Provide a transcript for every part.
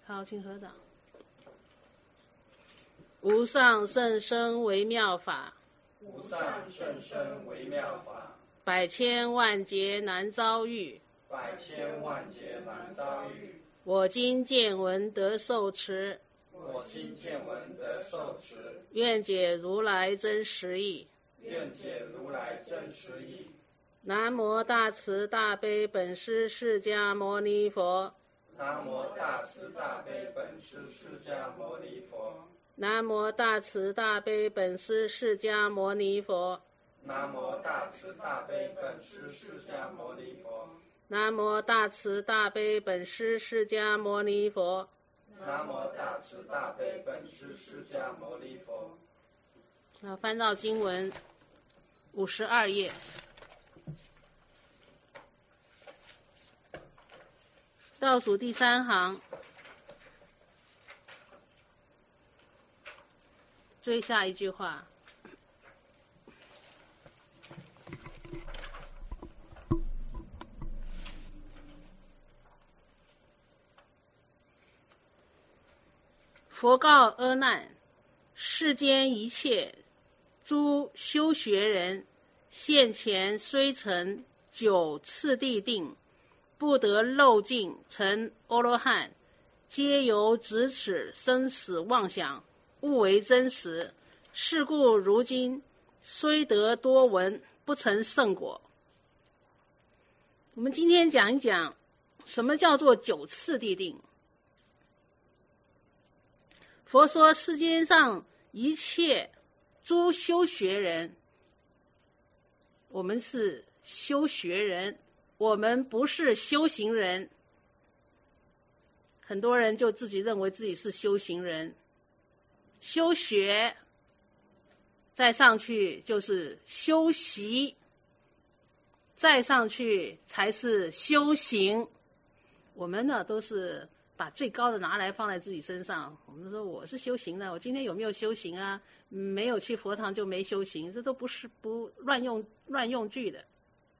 好，请合掌。无上甚深微妙法， 无上甚深微妙法， 百千万劫难遭遇， 百千万劫难遭遇。 我今见闻得受持， 我今见闻得受持， 愿解如来真实义。 愿解如来真实义。 南无大慈大悲本师释迦牟尼佛。 南无大慈大悲本师释迦牟尼佛。 南无大慈大悲本师释迦牟尼佛。 南无大慈大悲本师释迦牟尼佛。 南无大慈大悲本师释迦牟尼佛。 南无大慈大悲本师释迦牟尼佛。 翻到经文52页。倒数第3行，最下一句话。佛告阿难：世间一切诸修学人，现前虽成9次第定，不得漏尽成阿罗汉，皆由执此生死妄想，误为真实。是故如今虽得多闻，不成圣果。我们今天讲一讲什么叫做9次第定。佛说世间上一切诸修学人，我们是修学人，我们不是修行人。很多人就自己认为自己是修行人，修学再上去就是修习，再上去才是修行。我们呢都是把最高的拿来放在自己身上，我们说我是修行的，我今天有没有修行啊？没有去佛堂就没修行，这都不是不乱用句的。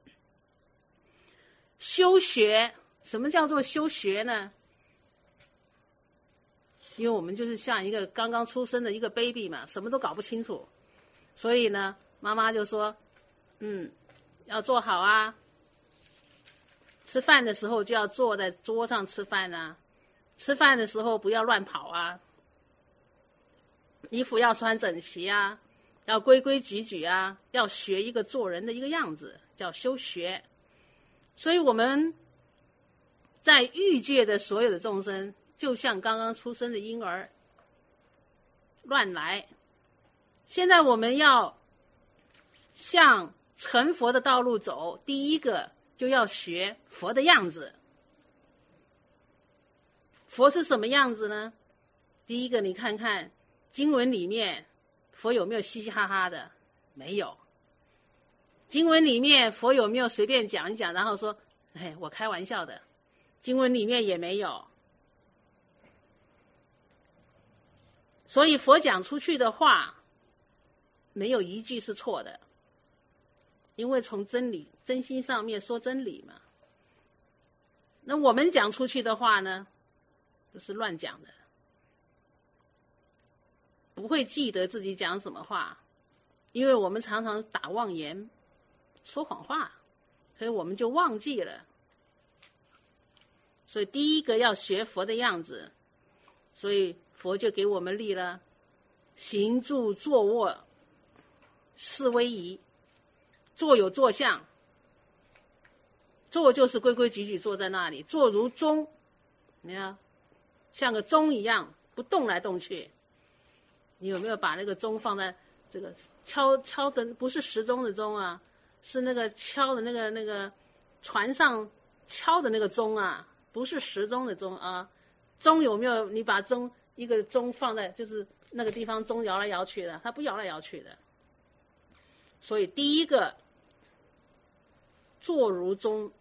修学，什么叫做修学呢？因为我们就是像一个刚刚出生的一个 baby 嘛，什么都搞不清楚，所以呢，妈妈就说，要坐好啊，吃饭的时候就要坐在桌上吃饭啊，吃饭的时候不要乱跑啊，衣服要穿整齐啊，要规规矩矩啊，要学一个做人的一个样子，叫修学。所以我们在欲界的所有的众生，就像刚刚出生的婴儿乱来。现在我们要向成佛的道路走，第一个就要学佛的样子。佛是什么样子呢？第一个你看看经文里面，佛有没有嘻嘻哈哈的？没有。经文里面佛有没有随便讲一讲，然后说我开玩笑的？经文里面也没有。所以佛讲出去的话没有一句是错的，因为从真理真心上面说真理嘛。那我们讲出去的话呢，就是乱讲的，不会记得自己讲什么话，因为我们常常打妄言说谎话，所以我们就忘记了。所以第一个要学佛的样子，所以佛就给我们立了行住坐卧四威仪。坐有坐相，坐就是规规矩矩坐在那里，坐如钟，你看像个钟一样不动来动去。你有没有把那个钟放在这个敲的，不是时钟的钟啊，是那个敲的那个船上敲的那个钟啊，不是时钟的钟啊。钟有没有你把一个钟放在就是那个地方，钟摇来摇去的，它不摇来摇去的。所以第一个坐如钟，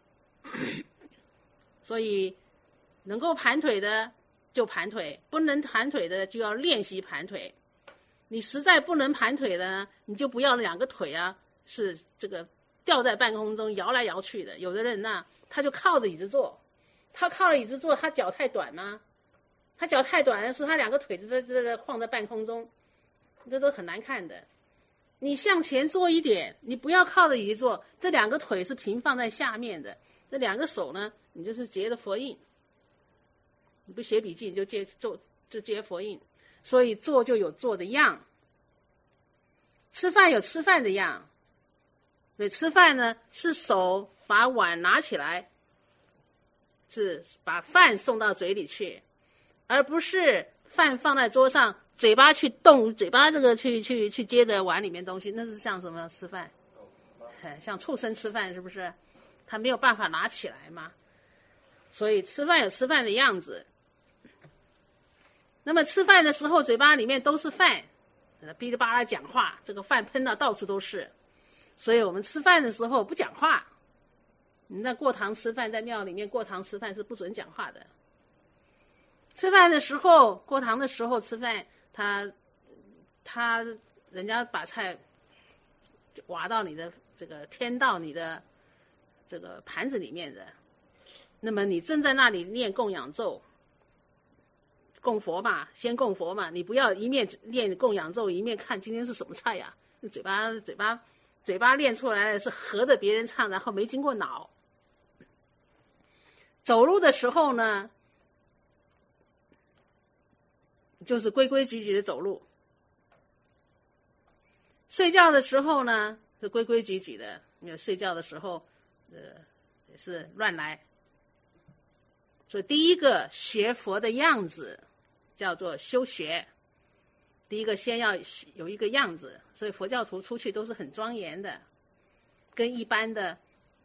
所以能够盘腿的就盘腿，不能盘腿的就要练习盘腿。你实在不能盘腿的呢，你就不要2个腿啊是这个吊在半空中摇来摇去的。有的人呢，他就靠着椅子坐，他靠着椅子坐，他脚太短吗？ 他脚太短的时候，他两个腿在晃在半空中，这都很难看的。你向前坐一点，你不要靠着椅子坐，这两个腿是平放在下面的，这两个手呢，你就是结的佛印。你不写笔记，你就结佛印。所以坐就有坐的样，吃饭有吃饭的样。所以吃饭呢，是手把碗拿起来，是把饭送到嘴里去，而不是饭放在桌上，嘴巴去动，嘴巴这个去接着碗里面东西，那是像什么吃饭？像畜生吃饭是不是？他没有办法拿起来嘛。所以吃饭有吃饭的样子。那么吃饭的时候，嘴巴里面都是饭，噼里啪啦讲话，这个饭喷到到处都是。所以我们吃饭的时候不讲话。你在过堂吃饭，在庙里面过堂吃饭是不准讲话的。吃饭的时候，过堂的时候吃饭，人家把菜挖到你的这个添到你的这个盘子里面的，那么你正在那里念供养咒，供佛嘛，先供佛嘛，你不要一面念供养咒，一面看今天是什么菜呀，嘴巴练出来的是合着别人唱，然后没经过脑。走路的时候呢，就是规规矩矩的走路。睡觉的时候呢，是规规矩矩的，因为睡觉的时候也是乱来。所以第一个学佛的样子叫做修学，第一个先要有一个样子，所以佛教徒出去都是很庄严的，跟一般的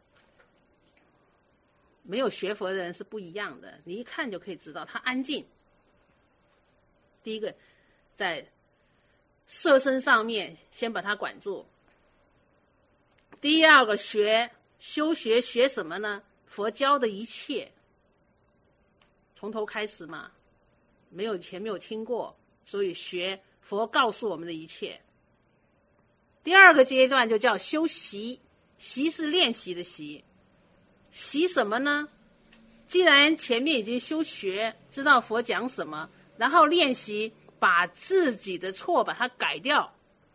没有学佛的人是不一样的，你一看就可以知道他安静。第一个在色身上面先把它管住。第二个修学什么呢？佛教的一切，从头开始嘛，前没有听过，所以学佛告诉我们的一切。第二个阶段就叫修习，习是练习的习。习什么呢？既然前面已经修学，知道佛讲什么，然后练习把自己的错把它改掉，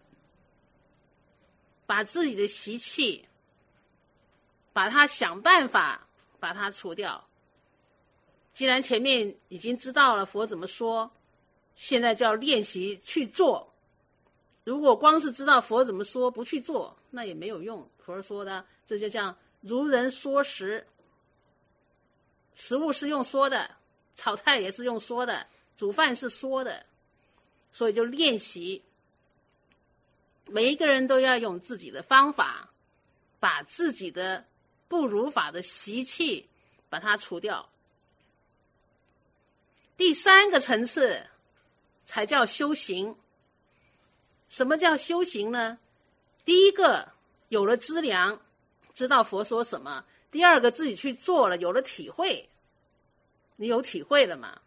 把自己的习气把它想办法把它除掉。既然前面已经知道了佛怎么说，现在就要练习去做。如果光是知道佛怎么说不去做，那也没有用。佛说的这就像如人说食，食物是用说的，炒菜也是用说的，煮饭是说的，所以就练习。每一个人都要用自己的方法，把自己的不如法的习气把它除掉。第三个层次才叫修行。什么叫修行呢？第一个有了资粮，知道佛说什么；第二个自己去做了，有了体会，你有体会了嘛？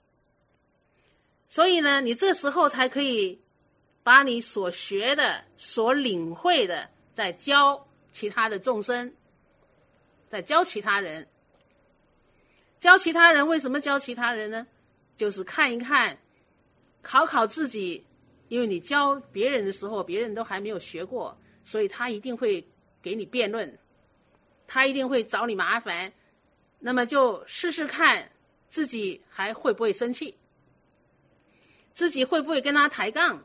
所以呢，你这时候才可以把你所学的、所领会的，再教其他的众生，再教其他人。教其他人，为什么教其他人呢？就是看一看，考考自己。因为你教别人的时候，别人都还没有学过，所以他一定会给你辩论，他一定会找你麻烦。那么就试试看自己还会不会生气，自己会不会跟他抬杠，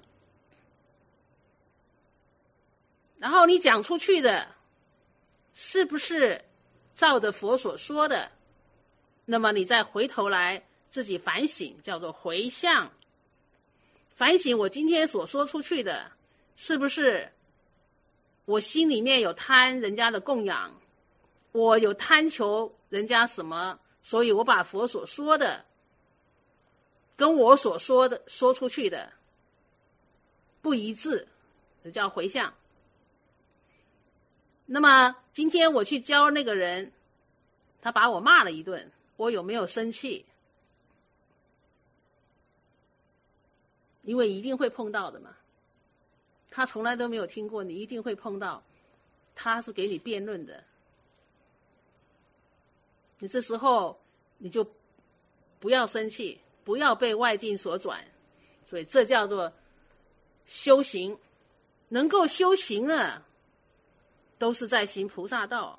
然后你讲出去的是不是照着佛所说的，那么你再回头来自己反省，叫做回向。反省我今天所说出去的，是不是我心里面有贪人家的供养，我有贪求人家什么，所以我把佛所说的跟我所说的说出去的不一致，这叫回向。那么今天我去教那个人，他把我骂了一顿，我有没有生气？因为一定会碰到的嘛，他从来都没有听过，你一定会碰到，他是给你辩论的。你这时候你就不要生气， 不要被外境所转，所以这叫做修行。能够修行了，都是在行菩萨道。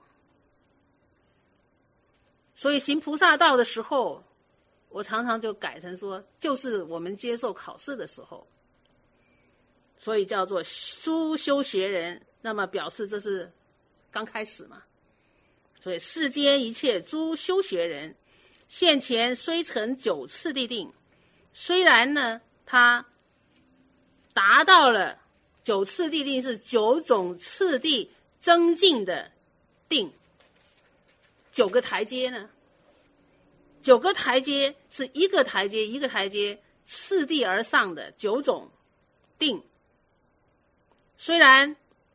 所以行菩萨道的时候，我常常就改成说，就是我们接受考试的时候，所以叫做诸修学人，那么表示这是刚开始嘛。所以世间一切诸修学人，现前虽成9次第定，虽然呢他达到了9次第定，是9种次第增进的定，9个台阶呢，9个台阶是一个台阶一个台阶次第而上的9种定。虽然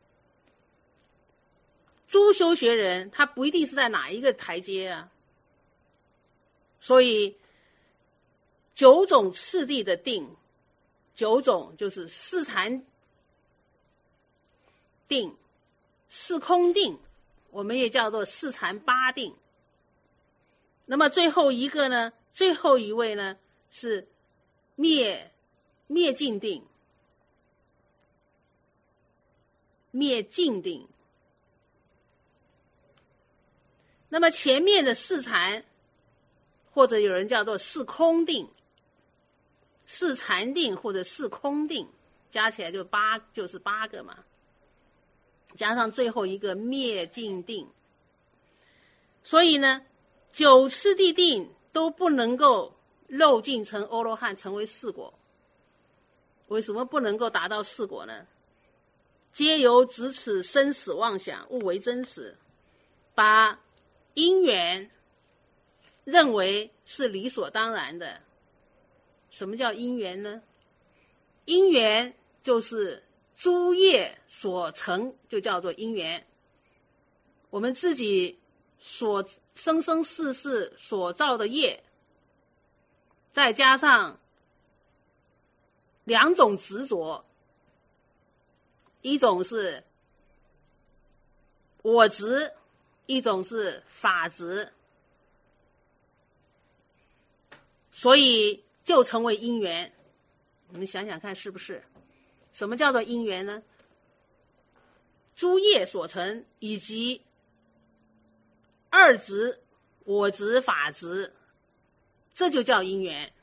诸修学人他不一定是在哪一个台阶啊，所以9种次第的定，9种就是四禅定、四空定，我们也叫做四禅八定。那么最后一个呢，最后一位呢是灭尽定，灭尽定。那么前面的四禅，或者有人叫做四空定、四禅定或者四空定，加起来就是8个嘛，加上最后一个灭尽定。所以呢9次第定都不能够漏尽成阿罗汉，成为4果。为什么不能够达到4果呢？皆由执此生死妄想误为真实，把因缘认为是理所当然的。什么叫因缘呢？因缘就是诸业所成，就叫做因缘。我们自己所生生世世所造的业，再加上2种执着，一种是我执，一种是法执，所以就成为因缘。你们想想看是不是？什么叫做因缘呢？诸业所成，以及2执、我执、法执，这就叫因缘。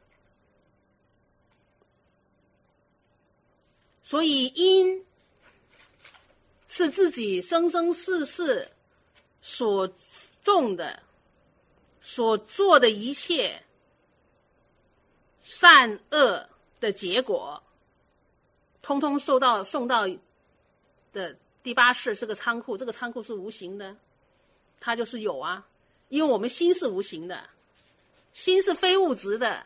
所以因是自己生生世世所种的、所做的一切善恶的结果，通通送到的第8世是个仓库。这个仓库是无形的，它就是有啊，因为我们心是无形的，心是非物质的，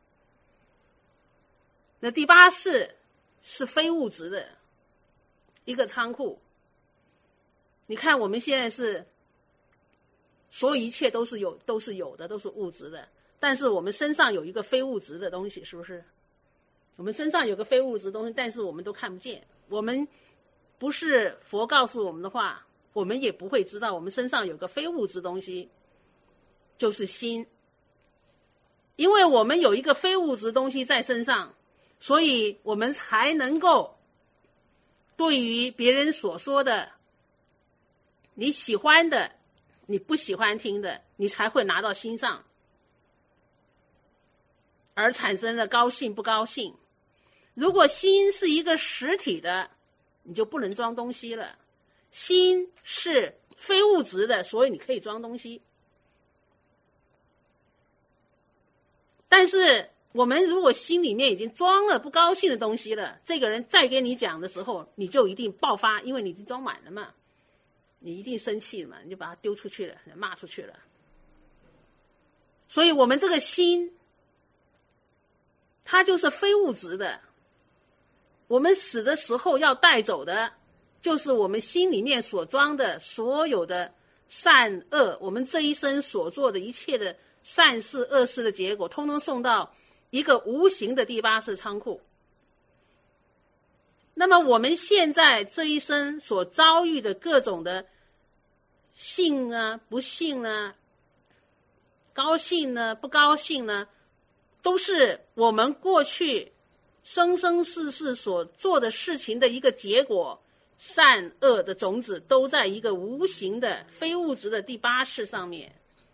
那第8世是非物质的一个仓库。你看我们现在是所有一切都是有的，都是物质的，但是我们身上有一个非物质的东西，是不是？我们身上有个非物质的东西，但是我们都看不见。我们不是佛告诉我们的话，我们也不会知道我们身上有个非物质东西，就是心。因为我们有一个非物质东西在身上，所以我们才能够对于别人所说的，你喜欢的，你不喜欢听的，你才会拿到心上，而产生了高兴不高兴。如果心是一个实体的，你就不能装东西了。心是非物质的，所以你可以装东西。但是我们如果心里面已经装了不高兴的东西了，这个人再给你讲的时候，你就一定爆发，因为你已经装满了嘛，你一定生气了嘛，你就把它丢出去了，骂出去了。所以我们这个心，它就是非物质的。我们死的时候要带走的，就是我们心里面所装的所有的善恶，我们这一生所做的一切的善事恶事的结果，通通送到一个无形的第8世仓库。那么我们现在这一生所遭遇的各种的幸啊、不幸啊、高兴呢、不高兴呢， 都是我们过去生生世世所做的事情的一个结果，善恶的种子都在一个无形的非物质的第八识上面。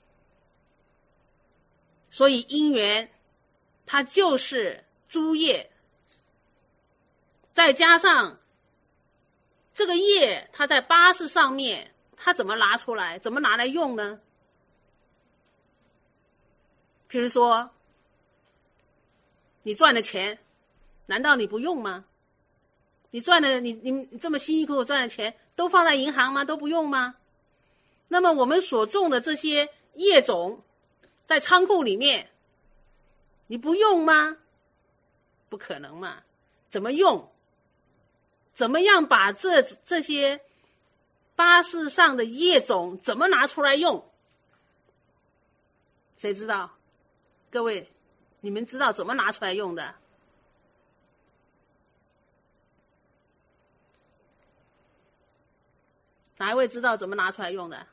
所以因缘它就是诸业，再加上这个业它在八识上面，它怎么拿出来，怎么拿来用呢？譬如说你赚的钱难道你不用吗？你赚的你这么辛辛苦苦赚的钱都放在银行吗？都不用吗？那么我们所种的这些业种在仓库里面你不用吗？不可能嘛。怎么用？怎么样把这些八识上的业种怎么拿出来用？谁知道？各位你们知道怎么拿出来用的？哪一位知道怎么拿出来用的？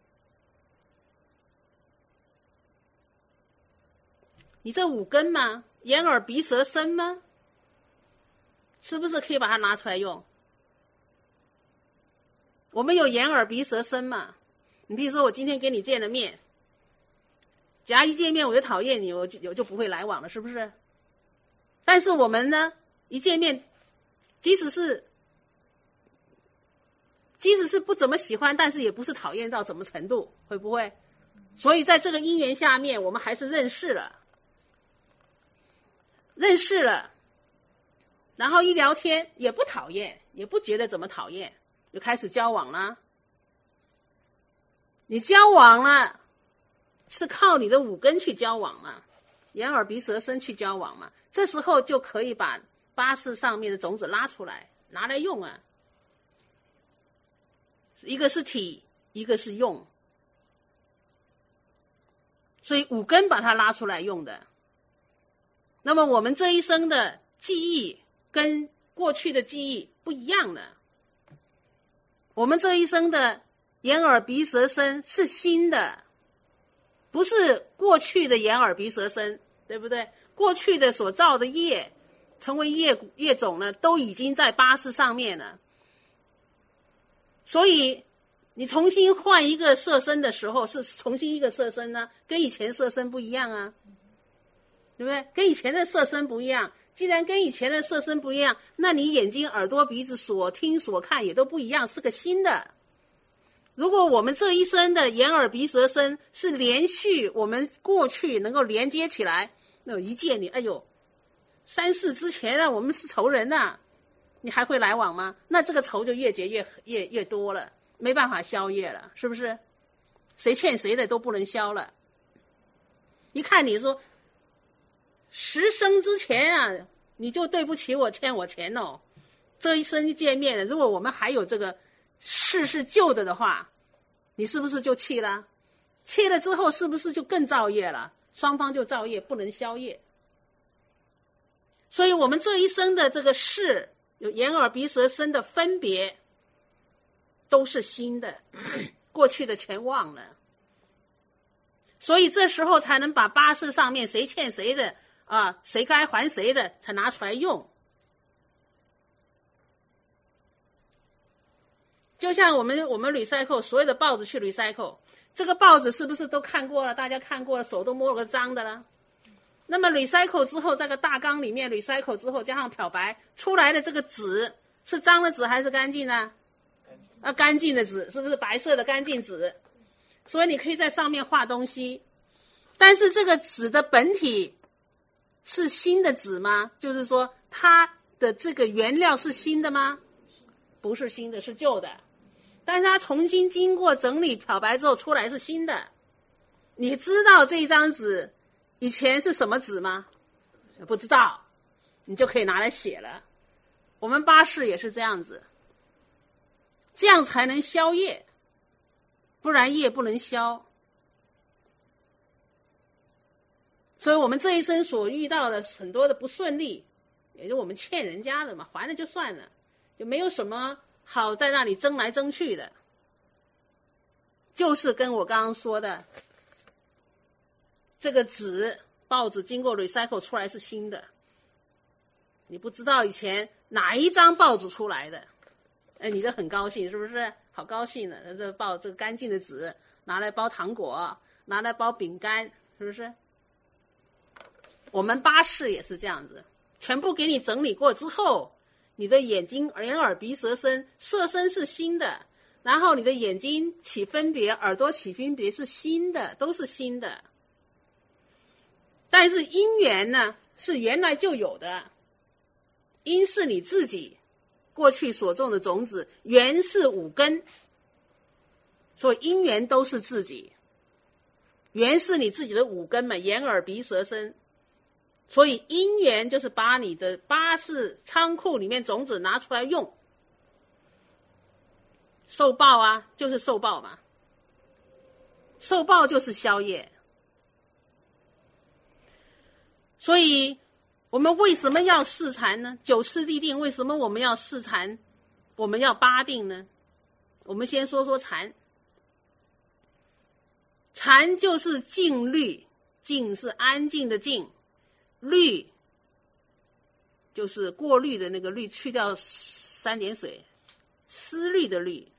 你这五根吗？眼耳鼻舌身吗？是不是可以把它拿出来用？我们有眼耳鼻舌身嘛？你比如说我今天给你见了面，假如一见面我就讨厌你，我就不会来往了，是不是？但是我们呢，一见面即使是不怎么喜欢，但是也不是讨厌到什么程度，会不会？所以在这个因缘下面我们还是认识了，然后一聊天也不讨厌，也不觉得怎么讨厌，就开始交往了。你交往了是靠你的五根去交往嘛，眼耳鼻舌身去交往嘛，这时候就可以把八识上面的种子拉出来，拿来用啊。一个是体，一个是用，所以五根把它拉出来用的。那么我们这一生的记忆跟过去的记忆不一样的，我们这一生的眼耳鼻舌身是新的，不是过去的眼耳鼻舌身，对不对？过去的所造的业成为业种呢，都已经在八识上面了。所以你重新换一个色身的时候，是重新一个色身呢，跟以前色身不一样啊，对不对？跟以前的色身不一样。既然跟以前的色身不一样，那你眼睛耳朵鼻子所听所看也都不一样，是个新的。如果我们这一生的眼耳鼻舌身是连续我们过去能够连接起来，那一见你，哎呦，3世之前啊我们是仇人啊，你还会来往吗？那这个仇就越结越多了，没办法消业了，是不是？谁欠谁的都不能消了。一看你说10生之前啊你就对不起我，欠我钱哦，这一生见面了，如果我们还有这个事是旧的话，你是不是就气了？气了之后是不是就更造业了？双方就造业，不能消业。所以我们这一生的这个事有眼耳鼻舌身的分别都是新的，过去的全忘了，所以这时候才能把八识上面谁欠谁的啊，谁该还谁的才拿出来用。就像我们 recycle 所有的报纸去 recycle， 这个报纸是不是都看过了？大家看过了，手都摸了个脏的了。那么 recycle 之后，这个大缸里面 recycle 之后加上漂白出来的这个纸是脏的纸还是干净的？干净的纸，是不是白色的干净纸？所以你可以在上面画东西，但是这个纸的本体是新的纸吗？就是说它的这个原料是新的吗？不是新的，是旧的，但是它重新经过整理漂白之后出来是新的。你知道这一张纸以前是什么纸吗？不知道，你就可以拿来写了。我们八识也是这样子，这样才能消业，不然业不能消。所以我们这一生所遇到的很多的不顺利，也就我们欠人家的嘛，还了就算了，就没有什么好在那里争来争去的。就是跟我刚刚说的这个纸报纸经过 recycle 出来是新的，你不知道以前哪一张报纸出来的，你就很高兴，是不是？好高兴的，这个干净的纸拿来包糖果，拿来包饼干，是不是？我们巴士也是这样子，全部给你整理过之后，你的眼睛、眼耳鼻舌身，色身是新的，然后你的眼睛起分别，耳朵起分别是新的，都是新的。但是因缘呢，是原来就有的，因是你自己过去所种的种子，缘是五根，所以因缘都是自己，缘是你自己的五根嘛，眼耳鼻舌身，所以因缘就是把你的八识仓库里面种子拿出来用，受报啊，就是受报嘛，受报就是消业。所以我们为什么要四禅呢？九次地定为什么我们要四禅，我们要八定呢？我们先说说禅。禅就是静虑，静是安静的静，虑就是过滤的那个滤，去掉三点水，思虑的虑。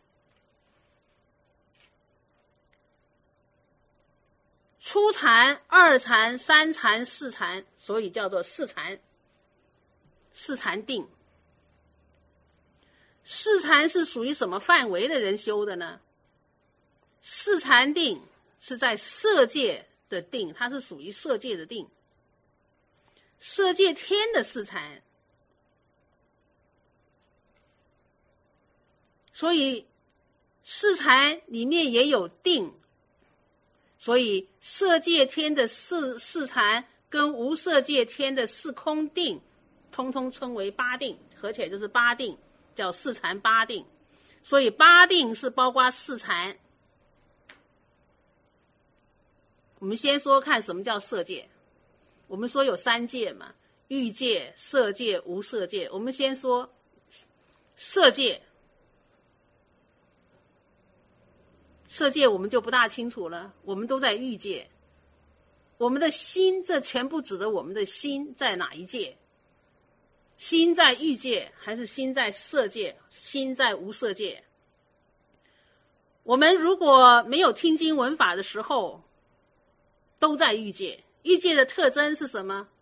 初禅、二禅、三禅、四禅，所以叫做四禅。四禅定。四禅是属于什么范围的人修的呢？四禅定是在色界的定，它是属于色界的定，色界天的四禅。所以四禅里面也有定，所以色界天的四禅跟无色界天的四空定，通通称为八定，合起来就是八定，叫四禅八定。所以八定是包括四禅。我们先说看什么叫色界。我们说有三界嘛，欲界、色界、无色界。我们先说色界。色界我们就不大清楚了，我们都在欲界。我们的心，这全部指的我们的心在哪一界？心在欲界，还是心在色界？心在无色界？我们如果没有听经闻法的时候，都在欲界。欲界的特征是什么？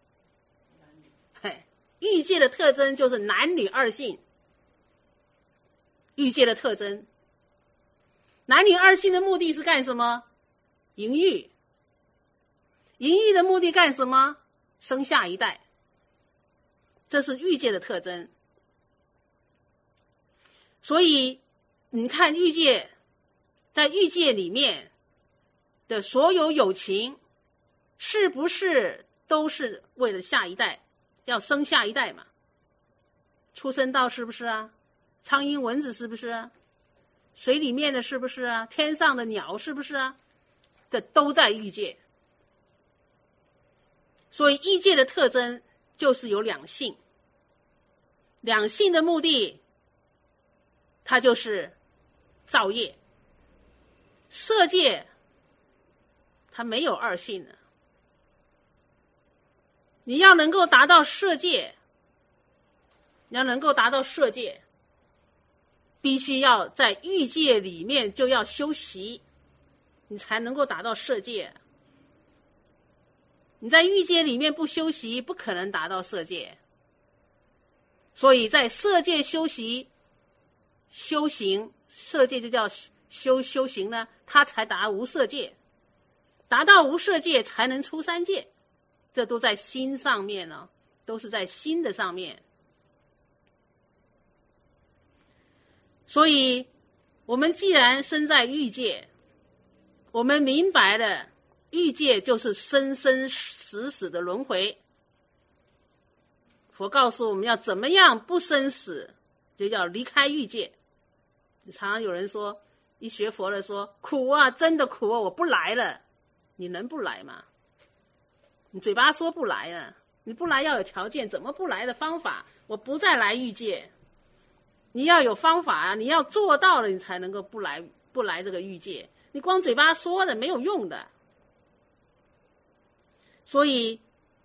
欲界的特征就是男女二性。欲界的特征，男女二性的目的是干什么？淫欲。淫欲的目的干什么？生下一代。这是欲界的特征。所以你看欲界，在欲界里面的所有有情，是不是都是为了下一代，要生下一代嘛？畜生道是不是啊？苍蝇蚊子是不是啊？水里面的是不是啊？天上的鸟是不是啊？这都在欲界。所以欲界的特征就是有两性。两性的目的，它就是造业。色界它没有二性的。你要能够达到色界，你要能够达到色界，必须要在欲界里面就要修习，你才能够达到色界。你在欲界里面不修习，不可能达到色界。所以在色界修习修行，色界就叫修行呢，它才达无色界，达到无色界才能出三界，这都在心上面呢，都是在心的上面。所以我们既然身在欲界，我们明白了欲界就是生生死死的轮回。佛告诉我们要怎么样不生死，就要离开欲界。常常有人说，一学佛的说苦啊，真的苦啊，我不来了。你能不来吗？你嘴巴说不来啊，你不来要有条件，怎么不来的方法？我不再来欲界。你要有方法啊，你要做到了，你才能够不来这个欲界。你光嘴巴说的没有用的。 所以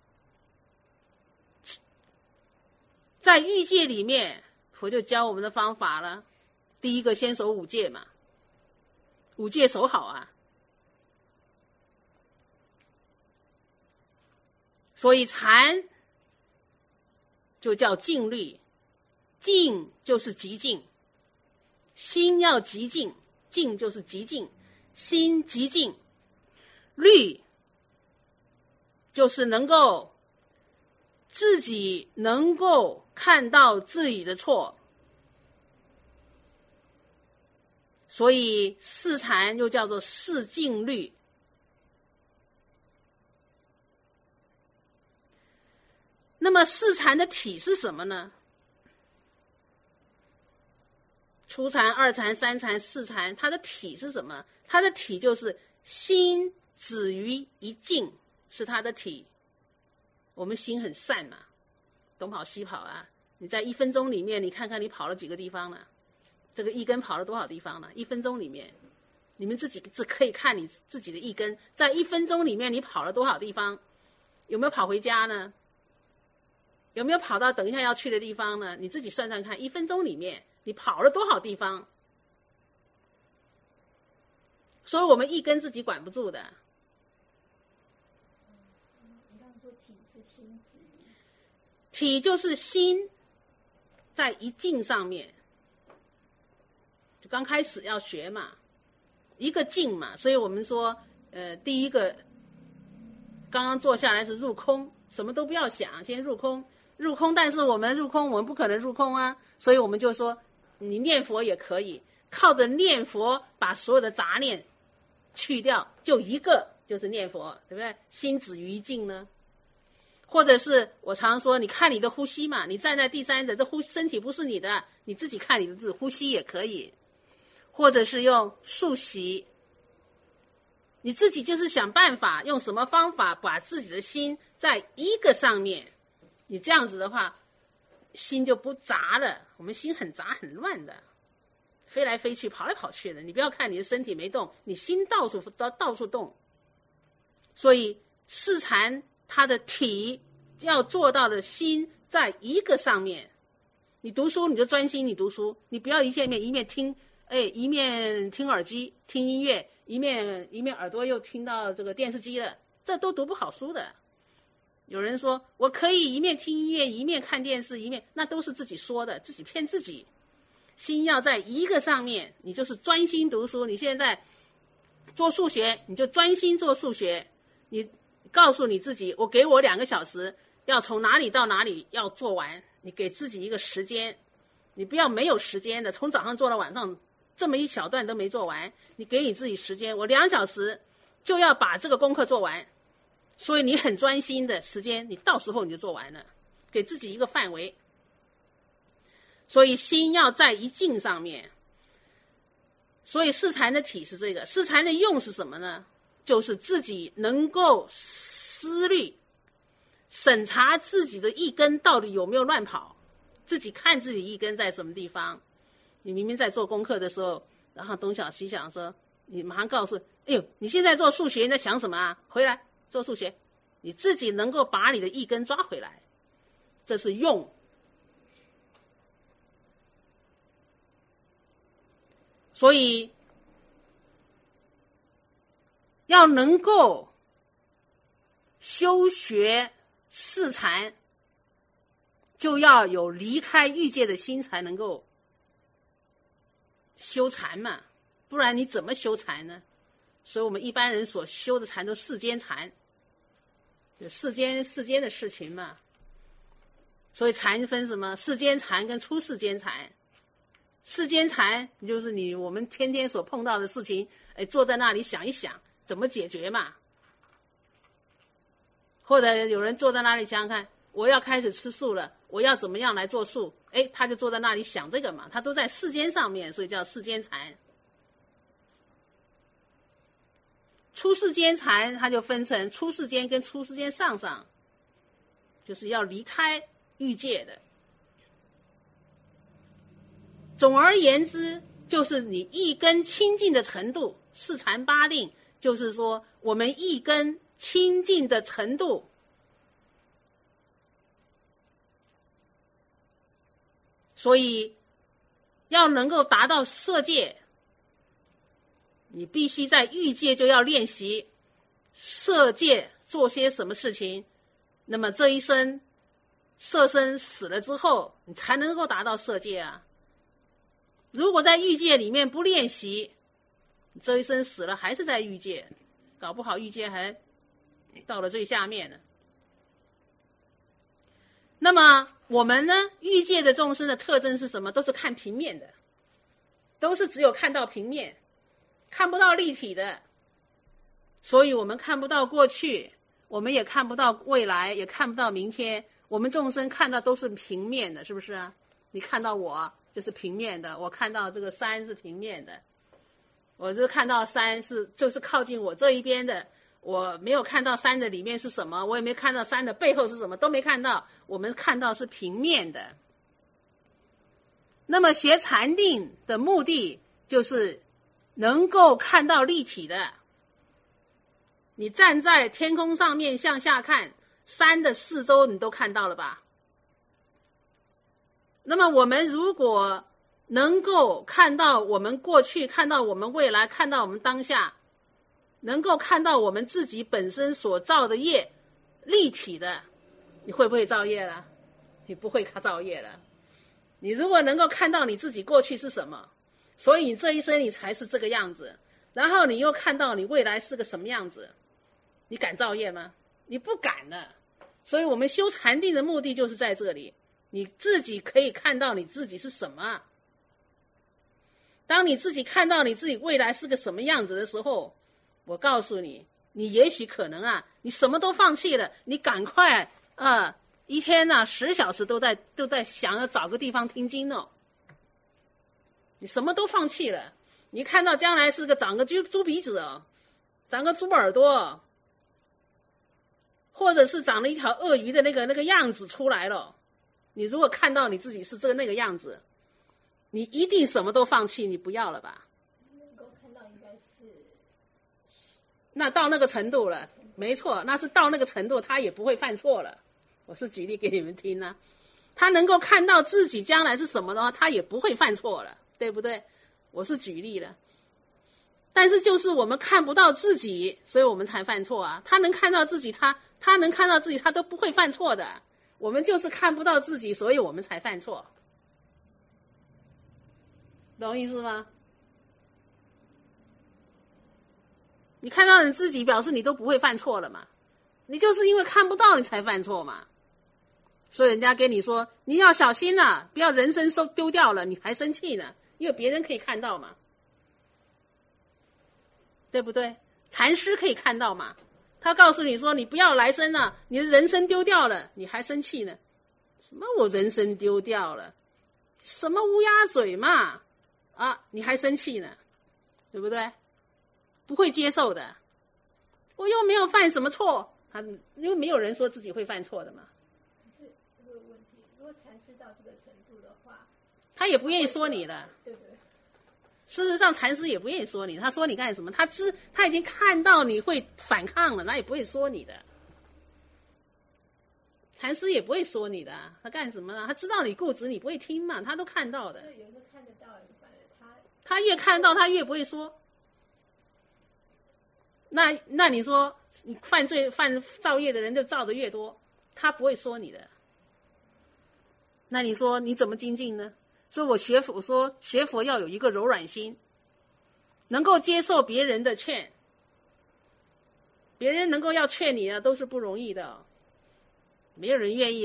在欲界里面，佛就教我们的方法了。第一个先守五戒嘛，五戒守好啊。所以禅就叫静虑，静就是极静，心要极静，静就是极静，心极静。虑就是能够自己能够看到自己的错，所以四禅又叫做四静虑。那么四禅的体是什么呢？初禅、二禅、三禅、四禅，它的体是什么？它的体就是心止于一静，是它的体。我们心很散嘛，东跑西跑啊，你在1分钟里面，你看看你跑了几个地方了？这个一根跑了多少地方了？1分钟里面，你们自己可以看你自己的一根，在1分钟里面你跑了多少地方？有没有跑回家呢？有没有跑到等一下要去的地方呢？你自己算算看，1分钟里面你跑了多少地方？所以我们一根自己管不住的。 你刚说体是心止于， 体就是心在一静上面，就刚开始要学嘛，一个静嘛，所以我们说第一个刚刚坐下来是入空，什么都不要想，先入空。入空，但是我们入空，我们不可能入空啊，所以我们就说你念佛也可以，靠着念佛把所有的杂念去掉，就一个就是念佛，对不对？心止于静呢，或者是我常说，你看你的呼吸嘛，你站在第三者，这身体不是你的，你自己看你的字，呼吸也可以，或者是用数息，你自己就是想办法用什么方法把自己的心在一个上面。你这样子的话，心就不杂了。我们心很杂很乱的，飞来飞去，跑来跑去的。你不要看你的身体没动，你心到处动。所以四禅它的体要做到的心在一个上面。你读书你就专心你读书，你不要一面听，一面听耳机听音乐，一面耳朵又听到这个电视机了，这都读不好书的。有人说我可以一面听音乐一面看电视那都是自己说的，自己骗自己。心要在一个上面，你就是专心读书。你现在做数学，你就专心做数学，你告诉你自己，我给我2个小时，要从哪里到哪里要做完，你给自己一个时间，你不要没有时间的，从早上做到晚上，这么一小段都没做完，你给你自己时间，我2小时就要把这个功课做完。所以你很专心的时间，你到时候你就做完了，给自己一个范围。所以心要在一静上面。所以四禅的体是这个，四禅的用是什么呢？就是自己能够思虑，审查自己的一根到底有没有乱跑，自己看自己一根在什么地方。你明明在做功课的时候，然后东想西想说，你马上告诉，哎呦，你现在做数学你在想什么啊？回来做数学，你自己能够把你的一根抓回来，这是用。所以要能够修学四禅，就要有离开欲界的心才能够修禅嘛，不然你怎么修禅呢？所以我们一般人所修的禅都世间禅，就世间的事情嘛。所以禅分什么？世间禅跟出世间禅。世间禅就是我们天天所碰到的事情，坐在那里想一想怎么解决嘛。或者有人坐在那里想想看，我要开始吃素了，我要怎么样来做素，他就坐在那里想这个嘛，他都在世间上面，所以叫世间禅。出世间禅它就分成出世间跟出世间上，就是要离开欲界的。总而言之，就是你一根清净的程度，四禅八定，就是说我们一根清净的程度。所以要能够达到色界，你必须在欲界就要练习色界做些什么事情，那么这一生色身死了之后，你才能够达到色界啊。如果在欲界里面不练习，这一生死了还是在欲界，搞不好欲界还到了最下面呢。那么我们呢，欲界的众生的特征是什么？都是看平面的，都是只有看到平面，看不到立体的。所以我们看不到过去，我们也看不到未来，也看不到明天。我们众生看到都是平面的，是不是啊？你看到我就是平面的，我看到这个山是平面的，我是看到山就是靠近我这一边的，我没有看到山的里面是什么，我也没看到山的背后是什么，都没看到。我们看到是平面的。那么学禅定的目的就是能够看到立体的。你站在天空上面向下看，山的四周你都看到了吧？那么我们如果能够看到我们过去，看到我们未来，看到我们当下，能够看到我们自己本身所造的业立体的，你会不会造业了？你不会造业了。你如果能够看到你自己过去是什么，所以你这一生你才是这个样子，然后你又看到你未来是个什么样子，你敢造业吗？你不敢了。所以我们修禅定的目的就是在这里，你自己可以看到你自己是什么。当你自己看到你自己未来是个什么样子的时候，我告诉你，你也许可能啊，你什么都放弃了，你赶快一天10小时都在想要找个地方听经哦。你什么都放弃了，你看到将来是个长个猪鼻子哦，长个猪耳朵哦，或者是长了一条鳄鱼的那个样子出来了，你如果看到你自己是那个样子，你一定什么都放弃，你不要了吧？ 能够看到应该是， 那到那个程度了，没错，那是到那个程度他也不会犯错了。我是举例给你们听啊，他能够看到自己将来是什么的话，他也不会犯错了，对不对？我是举例了。但是就是我们看不到自己，所以我们才犯错啊。他能看到自己，他能看到自己，他都不会犯错的。我们就是看不到自己，所以我们才犯错。懂意思吗？你看到你自己，表示你都不会犯错了嘛。你就是因为看不到你才犯错嘛。所以人家跟你说你要小心啊，不要人生丢掉了，你还生气呢，因为别人可以看到嘛。对不对？禅师可以看到嘛，他告诉你说你不要来生了，你的人生丢掉了，你还生气呢？什么我人生丢掉了？什么乌鸦嘴嘛？你还生气呢？对不对？不会接受的。我又没有犯什么错，因为没有人说自己会犯错的嘛。 可是有个问题，如果禅师到这个程度的话， 他也不愿意说你了。 对不对？ 事实上禅师也不愿意说你，他说你干什么？他已经看到你会反抗了，那也不会说你的。禅师也不会说你的，他干什么呢？他知道你固执，你不会听嘛，他都看到的。 所以有时候看得到，反而他越看到他越不会说。那你说你犯造业的人就造的越多，他不会说你的。那你说你怎么精进呢？所以我学佛要有一个柔软心，能够接受别人的劝，别人能够要劝你都是不容易的，没有人愿意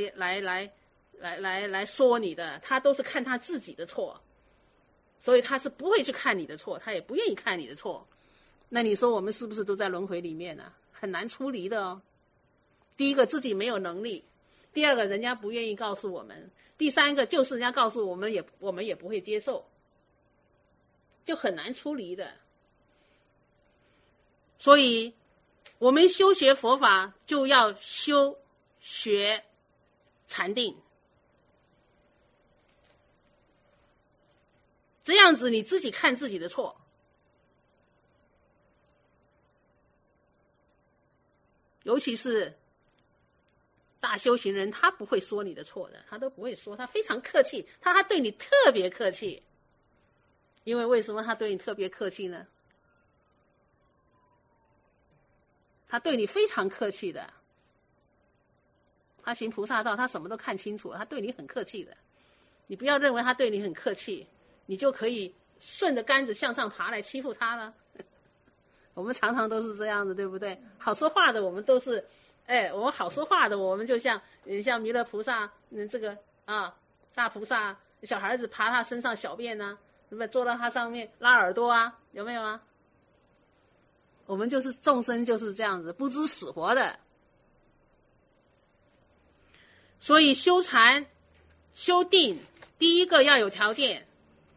来说你的，他都是看他自己的错，所以他是不会去看你的错，他也不愿意看你的错。那你说我们是不是都在轮回里面呢？很难出离的哦。第一个自己没有能力，第二个人家不愿意告诉我们，第三个就是人家告诉我们也不会接受，就很难出离的。所以我们修学佛法就要学禅定，这样子你自己看自己的错， 尤其是大修行人，他不会说你的错的，他都不会说，他非常客气，他还对你特别客气。因为为什么他对你特别客气呢？他对你非常客气的，他行菩萨道，他什么都看清楚，他对你很客气的。你不要认为他对你很客气，你就可以顺着杆子向上爬来欺负他了。我们常常都是这样的，对不对？好说话的我们都是，我们好说话的，我们就像弥勒菩萨，这个大菩萨，小孩子爬他身上小便啊，是不是坐到他上面拉耳朵啊？有没有啊？我们就是众生就是这样子，不知死活的。所以修禅、修定，第一个要有条件，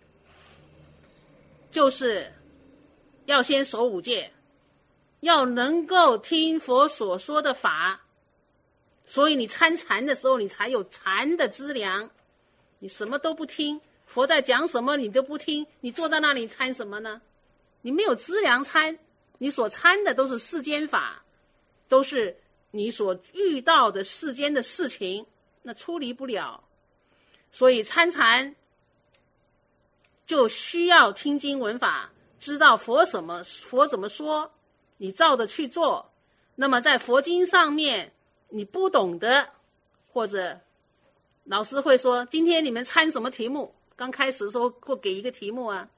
就是要先守五戒，要能够听佛所说的法。所以你参禅的时候，你才有禅的资粮。你什么都不听，佛在讲什么你都不听，你坐在那里参什么呢？你没有资粮参，你所参的都是世间法，都是你所遇到的世间的事情，那出离不了。所以参禅就需要听经闻法，知道佛怎么说，你照着去做。那么在佛经上面你不懂的，或者老师会说今天你们参什么题目，刚开始的时候会给一个题目啊，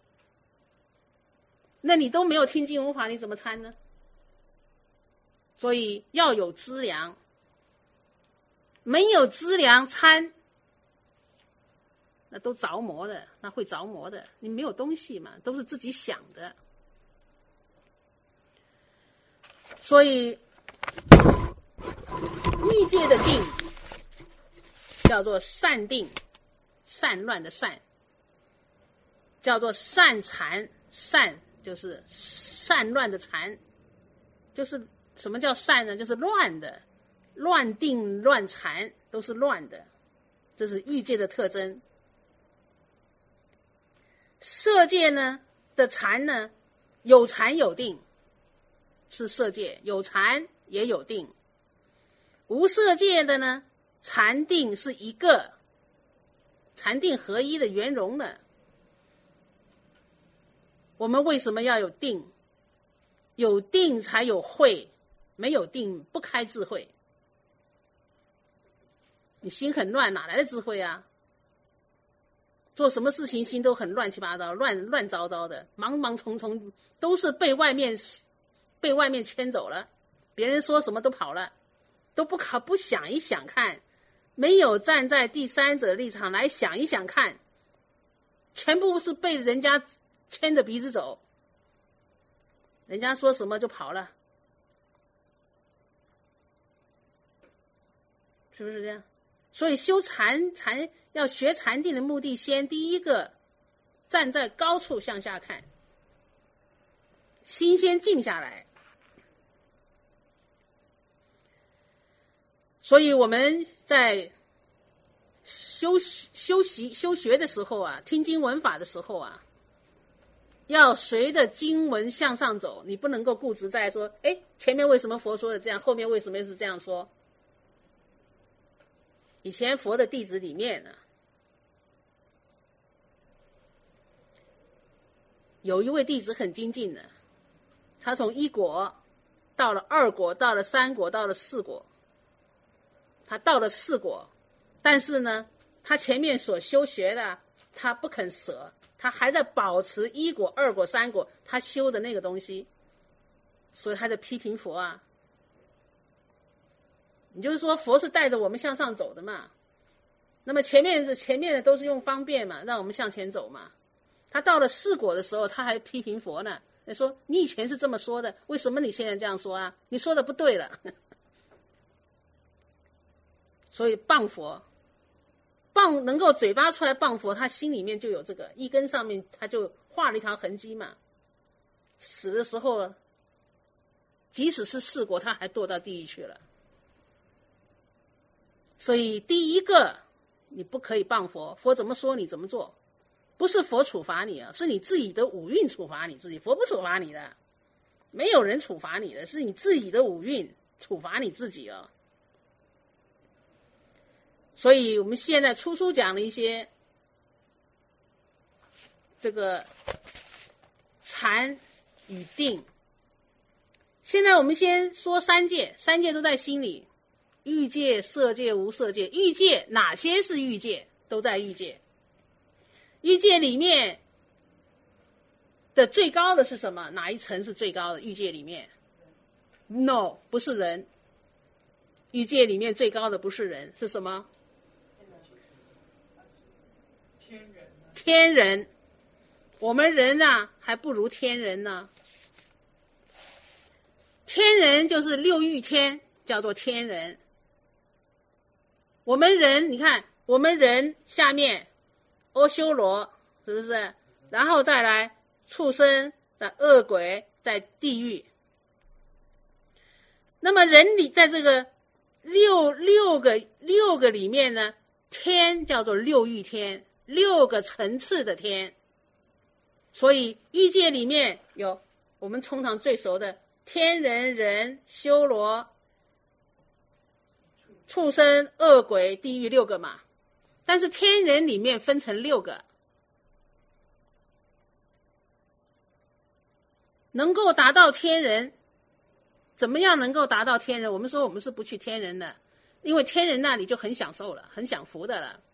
那你都没有听经闻法，你怎么参呢？所以要有资粮，没有资粮参，那都着魔的，那会着魔的。你没有东西嘛，都是自己想的。所以密戒的定叫做善定，散乱的散，叫做善禅，善就是散乱的禅，就是什么叫善呢？就是乱的，乱定乱禅都是乱的，这是欲界的特征。色界呢的禅呢，有禅有定，是色界，有禅也有定。无色界的呢，禅定是一个，禅定合一的圆融的。我们为什么要有定？有定才有慧，没有定不开智慧。你心很乱，哪来的智慧啊？做什么事情心都很乱七八糟，乱糟糟的，忙忙匆匆，都是被外面牵走了，别人说什么都跑了，都不想一想看，没有站在第三者立场来想一想看，全部是被人家牵着鼻子走，人家说什么就跑了，是不是这样？所以修禅要学禅定的目的，第一个站在高处向下看，心先静下来。所以我们在修学的时候啊，听经闻法的时候啊，要随着经文向上走，你不能够固执在说，前面为什么佛说的这样，后面为什么又是这样说。以前佛的弟子里面呢，有一位弟子很精进的，他从1果到了2果，到了3果，到了4果，他到了4果，但是呢，他前面所修学的他不肯舍，他还在保持1果、2果、3果他修的那个东西，所以他在批评佛啊。你就是说佛是带着我们向上走的嘛，那么前面的都是用方便嘛，让我们向前走嘛。他到了4果的时候，他还批评佛呢，他说你以前是这么说的，为什么你现在这样说啊？你说的不对了。所以谤佛，能够嘴巴出来谤佛，他心里面就有这个一根上面他就画了一条痕迹嘛。死的时候即使是4果他还堕到地狱去了。所以第一个你不可以谤佛，佛怎么说你怎么做，不是佛处罚你啊，是你自己的五蕴处罚你自己，佛不处罚你的，没有人处罚你的，是你自己的五蕴处罚你自己哦。所以我们现在粗粗讲了一些这个禅与定。现在我们先说三界，三界都在心里，欲界、色界、无色界。欲界哪些是欲界？都在欲界。欲界里面的最高的是什么？哪一层是最高的？欲界里面 ？No， 不是人。欲界里面最高的不是人，是什么？天人。我们人啊，还不如天人呢。天人就是六欲天，叫做天人。我们人，你看，我们人下面阿修罗，是不是？然后再来畜生，在恶鬼，在地狱。那么人里在这个六个里面呢，天叫做六欲天，6个层次的天。所以欲界里面有我们通常最熟的天人、人、修罗、畜生、恶鬼、地狱6个嘛。但是天人里面分成6个，能够达到天人。怎么样能够达到天人？我们说我们是不去天人的，因为天人那里就很享受了，很享福的了。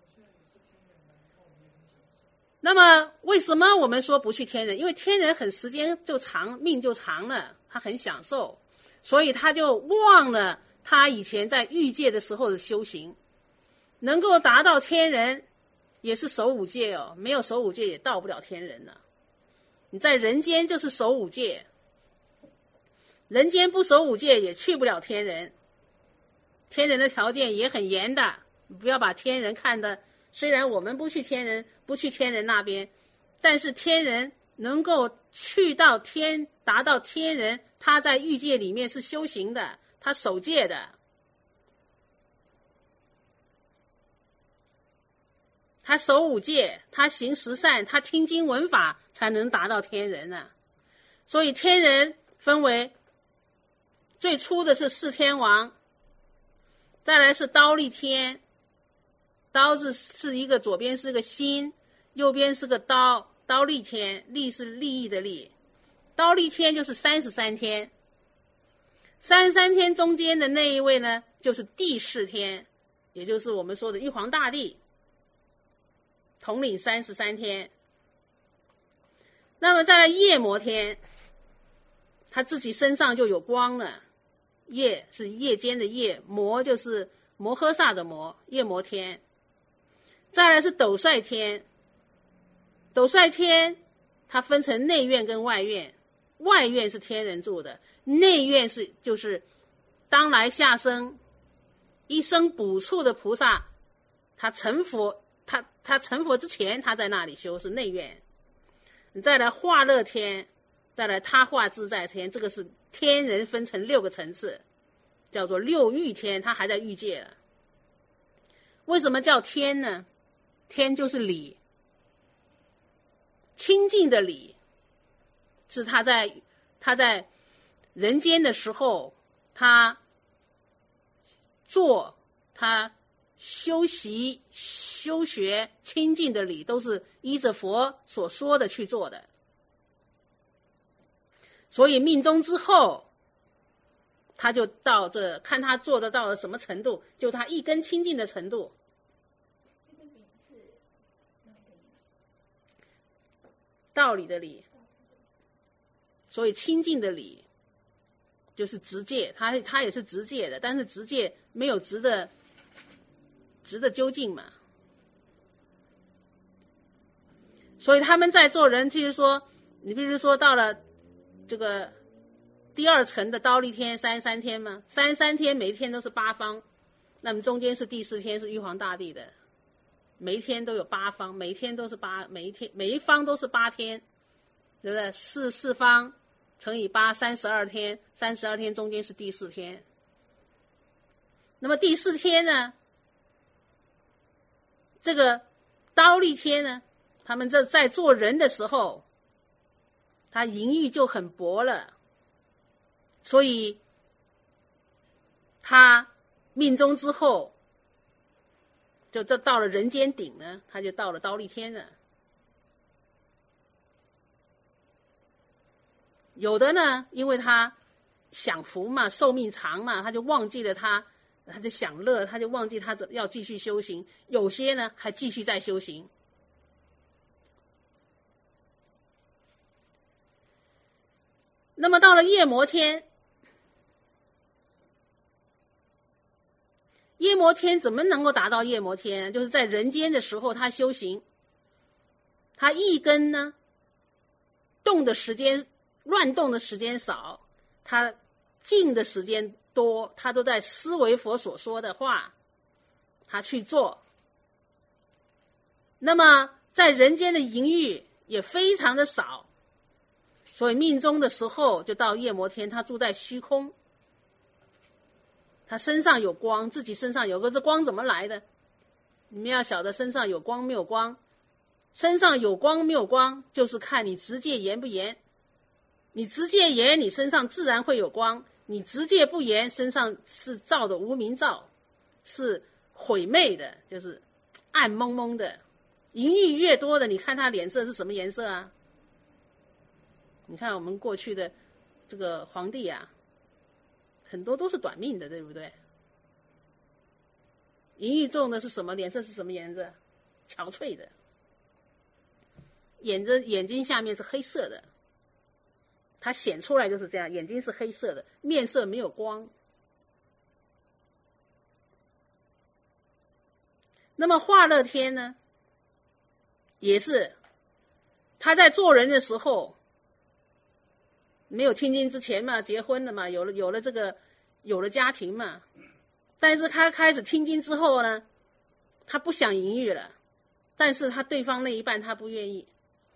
那么为什么我们说不去天人？因为天人很时间就长，命就长了，他很享受，所以他就忘了他以前在欲界的时候的修行。能够达到天人也是守5戒哦，没有守5戒也到不了天人了。你在人间就是守5戒，人间不守5戒也去不了天人。天人的条件也很严的，不要把天人看得，虽然我们不去天人那边，但是天人能够去到天，达到天人，他在欲界里面是修行的，他守戒的，他守5戒，他行10善，他听经闻法，才能达到天人啊。所以天人分为最初的是4天王，再来是忉利天。刀是一个，左边是个心，右边是个刀，忉利天，利是利益的利。忉利天就是33天，33天中间的那一位呢，就是第4天，也就是我们说的玉皇大帝，统领33天。那么再来夜摩天，他自己身上就有光了，夜是夜间的夜，摩就是摩诃萨的摩，夜摩天。再来是斗率天，斗率天它分成内院跟外院，外院是天人住的，内院就是当来下生一生补处的菩萨，他成佛，他成佛之前他在那里修，是内院。你再来化乐天，再来他化自在天，这个是天人分成6个层次，叫做6欲天，他还在欲界了。为什么叫天呢？天就是理，清净的理，是他在人间的时候，他修习修学清净的理，都是依着佛所说的去做的。所以命中之后，他就到这，看他做得到了什么程度，就他一根清净的程度。道理的理，所以清净的理就是直戒，他也是直戒的，但是直戒没有直的究竟嘛。所以他们在做人，就是说，你比如说到了这个第2层的忉利天33天嘛，33天每一天都是8方，那么中间是第4天是玉皇大帝的。每一天都有8方，每一天都是每一方都是8天，对不对？4方乘以8 32天，32天中间是第4天。那么第4天呢，这个忉利天呢，他们这在做人的时候，他淫欲就很薄了，所以他命终之后，就这到了人间顶呢，他就到了忉利天了。有的呢，因为他享福嘛，寿命长嘛，他就忘记了他就享乐，他就忘记他要继续修行。有些呢还继续在修行。那么到了夜摩天，夜摩天怎么能够达到夜摩天？就是在人间的时候他修行，他一根呢动的时间乱动的时间少，他静的时间多，他都在思维佛所说的话，他去做。那么在人间的淫欲也非常的少，所以命终的时候就到夜摩天，他住在虚空，他身上有光，自己身上有个，这光怎么来的？你们要晓得身上有光没有光，身上有光没有光，就是看你直戒严不严。你直戒严，你身上自然会有光；你直戒不严，身上是照的无明照，是毁昧的，就是暗蒙蒙的。淫欲越多的，你看他脸色是什么颜色啊？你看我们过去的这个皇帝啊，很多都是短命的，对不对？淫欲重的是什么？脸色是什么颜色？憔悴的，眼睛下面是黑色的，它显出来就是这样，眼睛是黑色的，面色没有光。那么化乐天呢，也是他在做人的时候，没有听经之前嘛，结婚了嘛，有了家庭嘛，但是他开始听经之后呢，他不想淫欲了，但是他对方那一半他不愿意，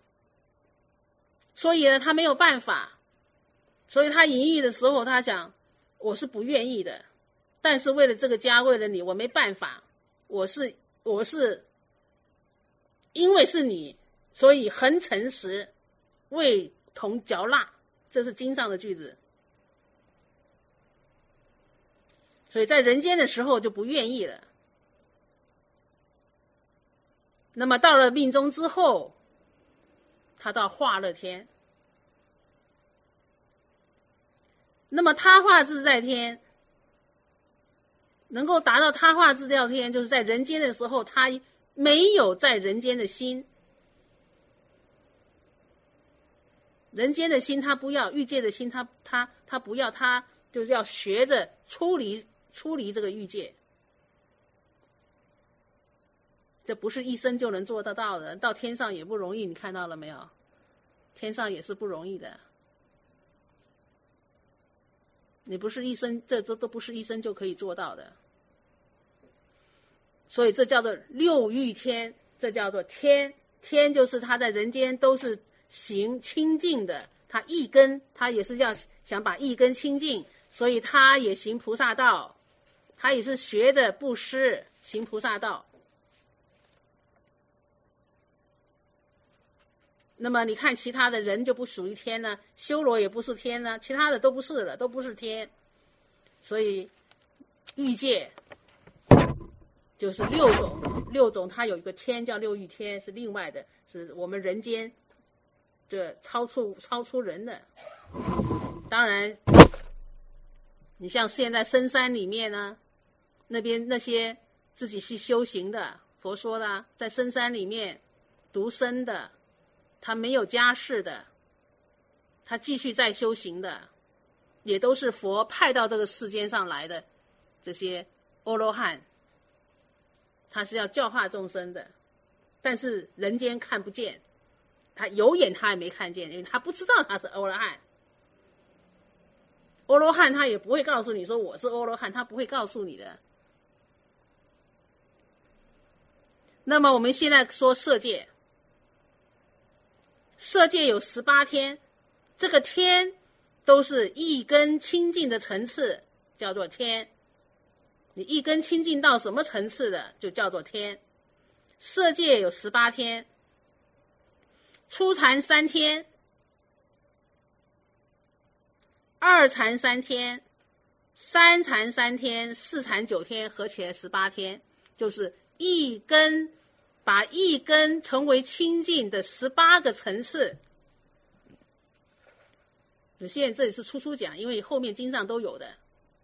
所以呢他没有办法，所以他淫欲的时候他想，我是不愿意的，但是为了这个家，为了你，我没办法，我是因为是你，所以很诚实，味同嚼蜡，这是经上的句子。所以在人间的时候就不愿意了。那么到了命终之后，他到化乐天。那么他化自在天，能够达到他化自在天，就是在人间的时候他没有在人间的心，人间的心他不要，欲界的心他不要，他就是要学着出离这个欲界，这不是一生就能做得到的，到天上也不容易，你看到了没有？天上也是不容易的，你不是一生，这都不是一生就可以做到的。所以这叫做六欲天，这叫做天。天就是他在人间都是行清净的，他一根他也是要想把一根清净，所以他也行菩萨道，他也是学着布施行菩萨道。那么你看其他的人就不属于天呢，修罗也不是天呢，其他的都不是的，都不是天。所以欲界就是六种，它有一个天叫六欲天，是另外的，是我们人间这超出人的。当然你像现在深山里面呢，那边那些自己去修行的，佛说的，在深山里面独身的，他没有家室的，他继续在修行的，也都是佛派到这个世间上来的这些阿罗汉，他是要教化众生的，但是人间看不见，他有眼他也没看见，因为他不知道他是阿罗汉。阿罗汉他也不会告诉你说我是阿罗汉，他不会告诉你的。那么我们现在说色界，色界有18天，这个天都是一根清净的层次，叫做天。你一根清净到什么层次的，就叫做天。色界有18天，初禅3天，二禅3天， 3禅3天，4禅9天，合起来18天，就是一根，把一根成为清净的18个层次。现在这里是粗讲，因为后面经上都有的。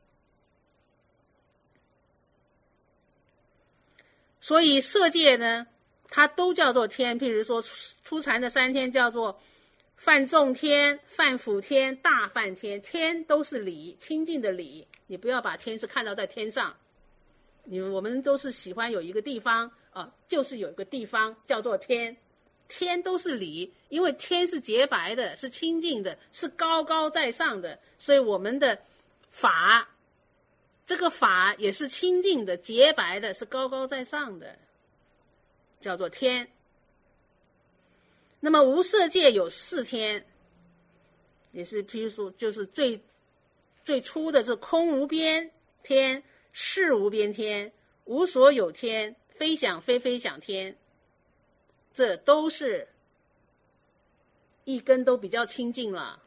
所以色界呢，它都叫做天，譬如说初禅的3天叫做梵众天、梵辅天、大梵天，天都是理，清净的理，你不要把天是看到在天上。我们都是喜欢有一个地方就是有一个地方叫做天，天都是理，因为天是洁白的，是清净的，是高高在上的，所以我们的法，这个法也是清净的、洁白的，是高高在上的，叫做天。那么无色界有4天，也是譬如说就是最初的是空无边天、事无边天、无所有天、非想非非想天，这都是一根都比较清净了。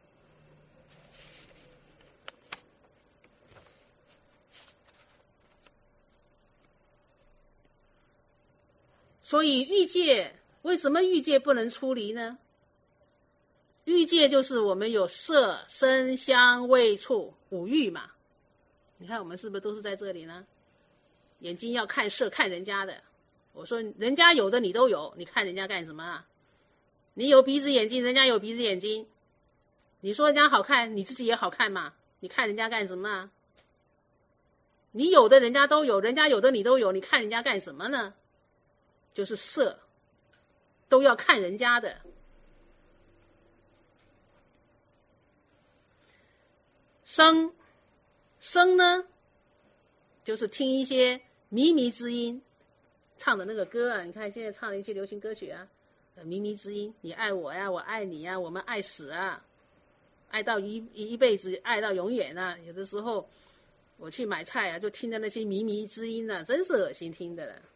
所以欲界，为什么欲界不能出离呢？欲界就是我们有色、声、香、味、触5欲嘛。你看我们是不是都是在这里呢？眼睛要看色，看人家的。我说人家有的你都有，你看人家干什么啊？你有鼻子眼睛，人家有鼻子眼睛，你说人家好看，你自己也好看嘛？你看人家干什么啊？你有的人家都有，人家有的你都有，你看人家干什么呢？就是色，都要看人家的。声呢，就是听一些靡靡之音，唱的那个歌啊，你看现在唱的一些流行歌曲啊，靡靡之音，你爱我呀，我爱你呀，我们爱死啊，爱到一辈子，爱到永远啊。有的时候我去买菜啊，就听的那些靡靡之音啊，真是恶心听的了。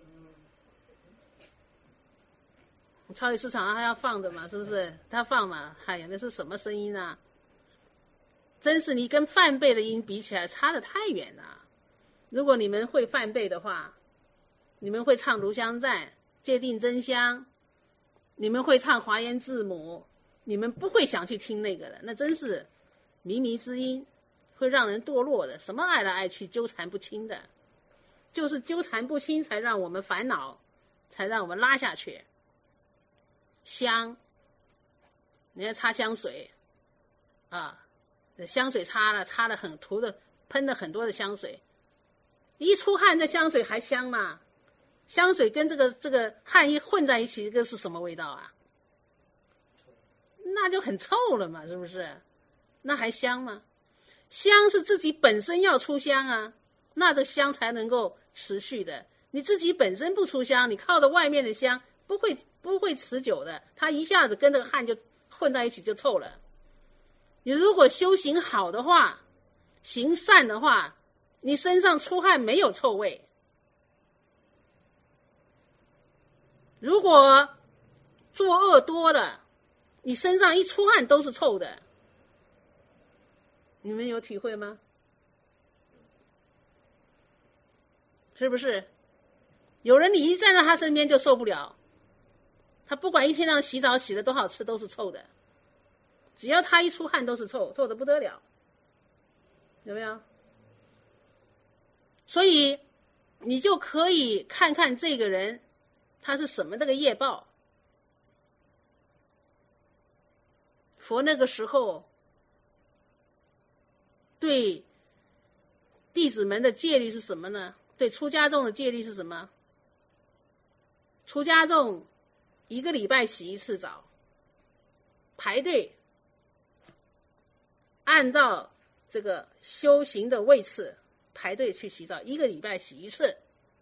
超级市场上他要放的嘛，是不是？他放嘛，哎呀，那是什么声音啊？真是你跟梵呗的音比起来，差得太远了。如果你们会梵呗的话，你们会唱炉香赞、戒定真香，你们会唱华严字母，你们不会想去听那个的，那真是靡靡之音，会让人堕落的。什么爱来爱去，纠缠不清的，就是纠缠不清才让我们烦恼，才让我们拉下去。香，你要擦香水啊，香水擦了喷了很多的香水，一出汗这香水还香吗？香水跟这个汗一混在一起，这个是什么味道啊？那就很臭了嘛，是不是？那还香吗？香是自己本身要出香啊，那这香才能够持续的。你自己本身不出香，你靠着外面的香，不会持久的，它一下子跟这个汗就混在一起就臭了。你如果修行好的话，行善的话，你身上出汗没有臭味。如果作恶多了，你身上一出汗都是臭的。你们有体会吗？是不是？有人你一站在他身边就受不了，他不管一天让洗澡洗的多好吃都是臭的，只要他一出汗都是臭的不得了，有没有？所以你就可以看看这个人他是什么这个业报。佛那个时候对弟子们的戒律是什么呢？对出家众的戒律是什么？出家众1个礼拜洗1次澡，排队按照这个修行的位次排队去洗澡，1个礼拜洗1次。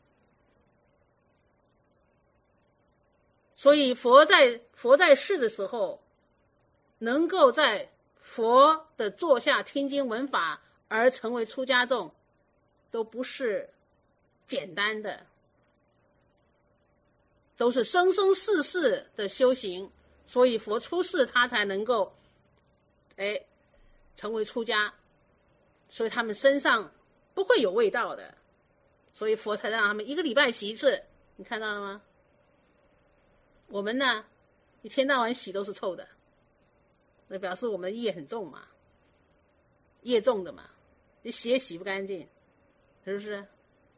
所以佛在世的时候，能够在佛的座下听经闻法而成为出家众，都不是简单的，都是生生世世的修行。所以佛出世他才能够成为出家。 所以他们身上不会有味道的，所以佛才让他们1个礼拜洗一次。你看到了吗？我们呢，一天到晚洗都是臭的，那表示我们的业很重嘛，业重的嘛，你洗也洗不干净，是不是？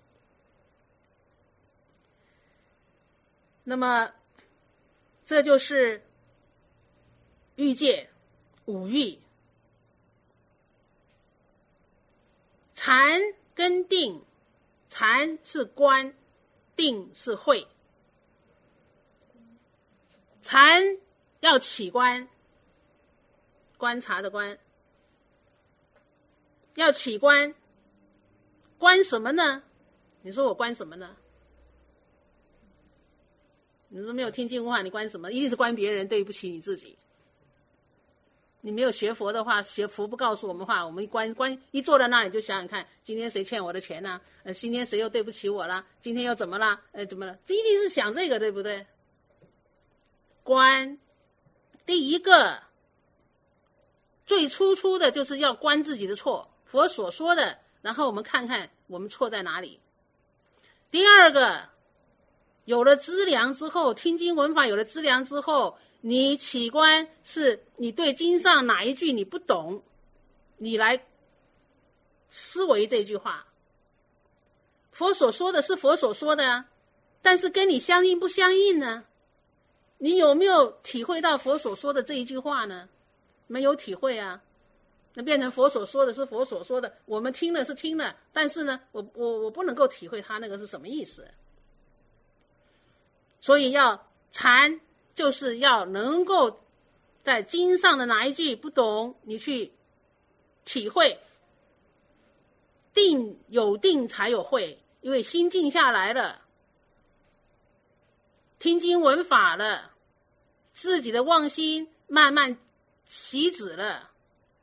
那么这就是欲界五欲，禅跟定，禅是观，定是慧。禅要起观，观察的观，要起观，观什么呢？你说我观什么呢？你说没有听经文话，你观什么？一定是观别人，对不起你自己。你没有学佛的话，学佛不告诉我们话，我们观一坐在那里就想想看，今天谁欠我的钱呢？今天谁又对不起我了？今天又怎么了？怎么了？一定是想这个，对不对？观，第一个最初的就是要观自己的错，佛所说的，然后我们看看我们错在哪里。第二个，有了资粮之后，听经闻法有了资粮之后，你起观是你对经上哪一句你不懂，你来思维这句话。佛所说的是佛所说的啊，但是跟你相应不相应呢？你有没有体会到佛所说的这一句话呢？没有体会啊，那变成佛所说的是佛所说的，我们听了是听了，但是呢，我不能够体会他那个是什么意思。所以要禅，就是要能够在经上的哪一句不懂，你去体会。定，有定才有慧，因为心静下来了，听经闻法了，自己的妄心慢慢熄止了，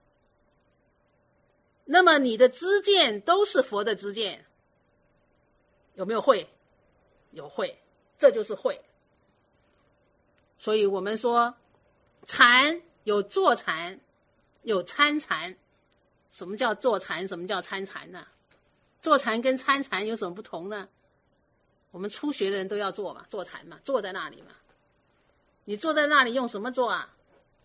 那么你的知见都是佛的知见，有没有慧？有慧，这就是慧。所以我们说禅有坐禅，有参禅。什么叫坐禅？什么叫参禅呢？坐禅跟参禅有什么不同呢？我们初学的人都要坐嘛，坐禅嘛，坐在那里嘛。你坐在那里用什么坐啊？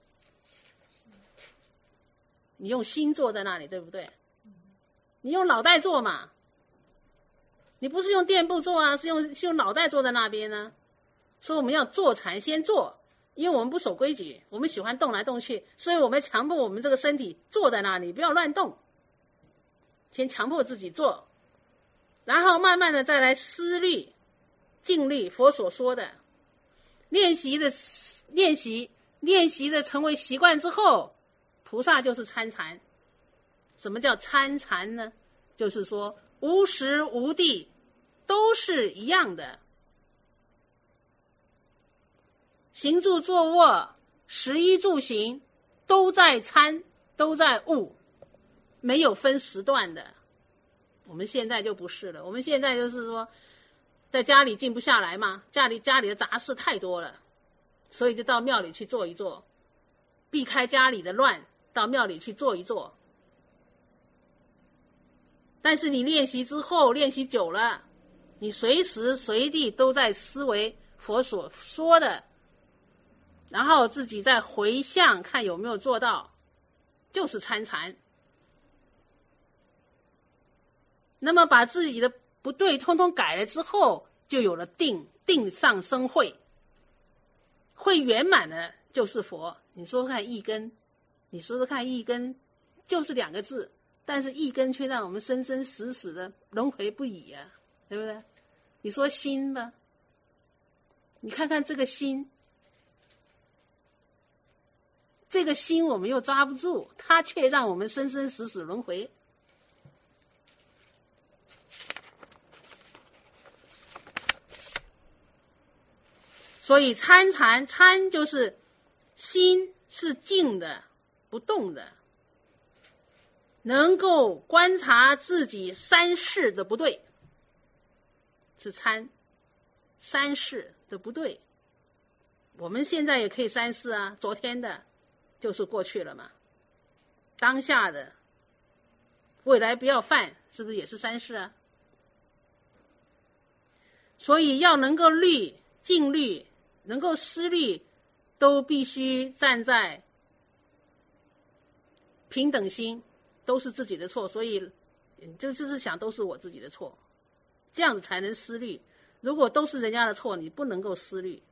你用心坐在那里，对不对？你用脑袋坐嘛。你不是用垫步坐啊，是用脑袋坐在那边呢。所以我们要坐禅先坐，因为我们不守规矩，我们喜欢动来动去，所以我们强迫我们这个身体坐在那里，不要乱动。先强迫自己坐，然后慢慢的再来思虑、静虑佛所说的，练习的成为习惯之后，菩萨就是参禅。什么叫参禅呢？就是说无时无地都是一样的，行住坐卧、食衣住行都在参，都在悟，没有分时段的。我们现在就不是了，我们现在就是说在家里静不下来嘛，家里的杂事太多了，所以就到庙里去坐一坐，避开家里的乱，到庙里去坐一坐。但是你练习之后，练习久了，你随时随地都在思维佛所说的，然后自己再回向看有没有做到，就是参禅。那么把自己的不对通通改了之后，就有了定，定上生慧，慧圆满了就是佛。你说看一根，你说说看一根就是2个字，但是一根却让我们生生死死的轮回不已啊，对不对？你说心吧，你看看这个心，这个心我们又抓不住，它却让我们生生死死轮回。所以参禅，参就是心是静的不动的，能够观察自己3世的不对，是参3世的不对。我们现在也可以3世啊，昨天的就是过去了嘛，当下的未来不要犯，是不是也是三世啊？所以要能够虑、尽虑，能够思虑，都必须站在平等心，都是自己的错，所以就是想都是我自己的错，这样子才能思虑。如果都是人家的错，你不能够思虑。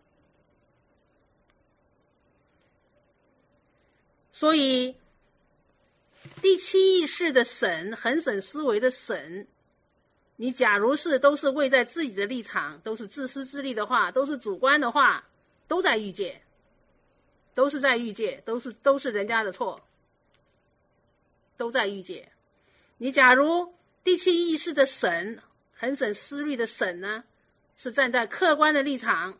所以第七意识的审，恒审思维的审，你假如是都是位在自己的立场，都是自私自利的话，都是主观的话，都在欲界，都是在欲界，都是人家的错，都在欲界。你假如第七意识的审，恒审思虑的审呢，是站在客观的立场，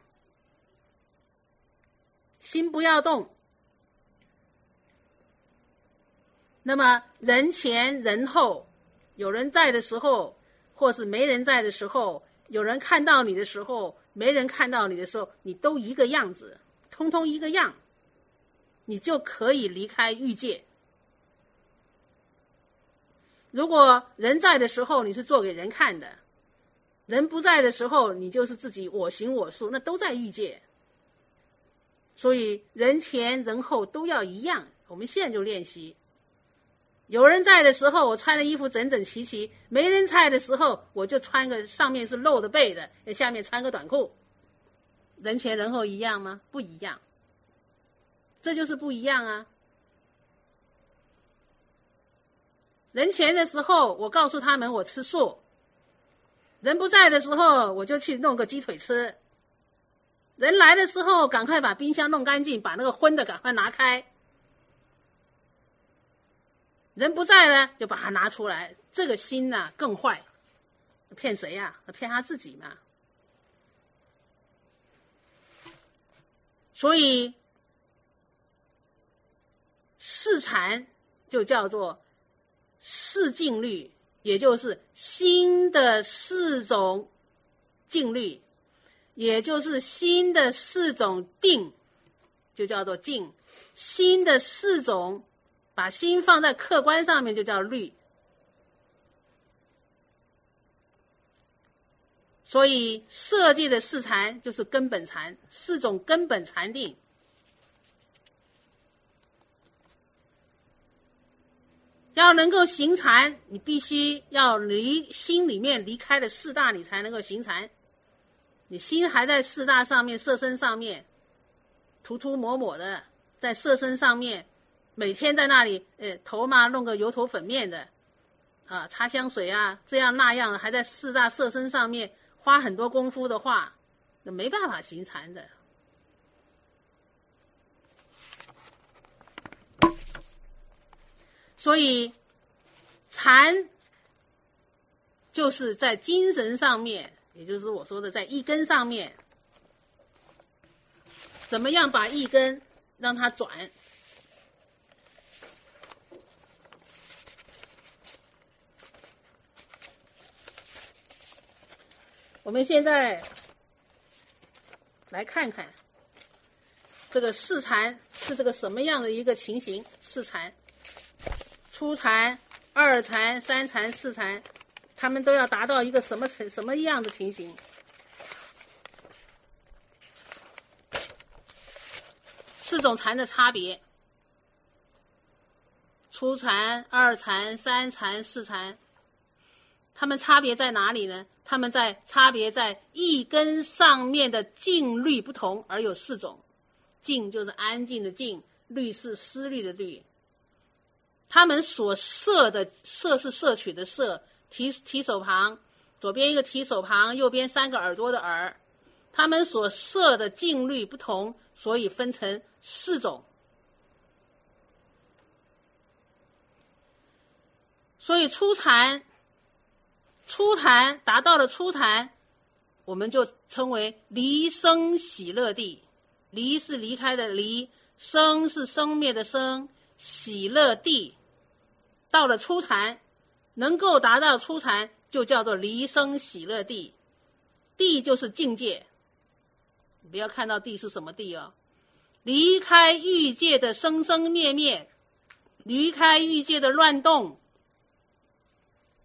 心不要动，那么人前人后，有人在的时候，或是没人在的时候，有人看到你的时候，没人看到你的时候，你都一个样子，通通一个样，你就可以离开欲界。如果人在的时候你是做给人看的，人不在的时候你就是自己我行我素，那都在欲界。所以人前人后都要一样，我们现在就练习。有人在的时候我穿的衣服整整齐齐，没人在的时候我就穿个上面是露的背的，下面穿个短裤。人前人后一样吗？不一样，这就是不一样啊。人前的时候我告诉他们我吃素，人不在的时候我就去弄个鸡腿吃，人来的时候赶快把冰箱弄干净，把那个荤的赶快拿开，人不在了就把它拿出来，这个心呢更坏，骗谁呀？骗他自己嘛。所以四禅就叫做四静虑，也就是心的四种静虑，也就是心的四种定，就叫做静。心的四种，把心放在客观上面就叫虑。所以色界的四禅就是根本禅，四种根本禅定。要能够行禅，你必须要心里面离开了四大，你才能够行禅。你心还在四大上面，色身上面涂涂抹抹的，在色身上面每天在那里头嘛弄个油头粉面的啊，擦香水啊，这样那样的，还在四大色身上面花很多功夫的话，那没办法行禅的。所以禅就是在精神上面，也就是我说的在一根上面，怎么样把一根让它转。我们现在来看看这个四禅是这个什么样的一个情形。四禅，初禅、二禅、三禅、四禅，他们都要达到一个什么样的情形？四种禅的差别，初禅、二禅、三禅、四禅，他们差别在哪里呢？他们差别在一根上面的静虑不同，而有四种。静就是安静的静，虑是思虑的虑。他们所摄的摄是摄取的摄，提手旁，左边一个提手旁，右边三个耳朵的耳。他们所摄的静虑不同，所以分成四种。所以初禅达到了初禅，我们就称为离生喜乐地。离是离开的离，生是生灭的生，喜乐地。到了初禅，能够达到初禅，就叫做离生喜乐地。地就是境界，你不要看到地是什么地哦，离开欲界的生生灭灭，离开欲界的乱动，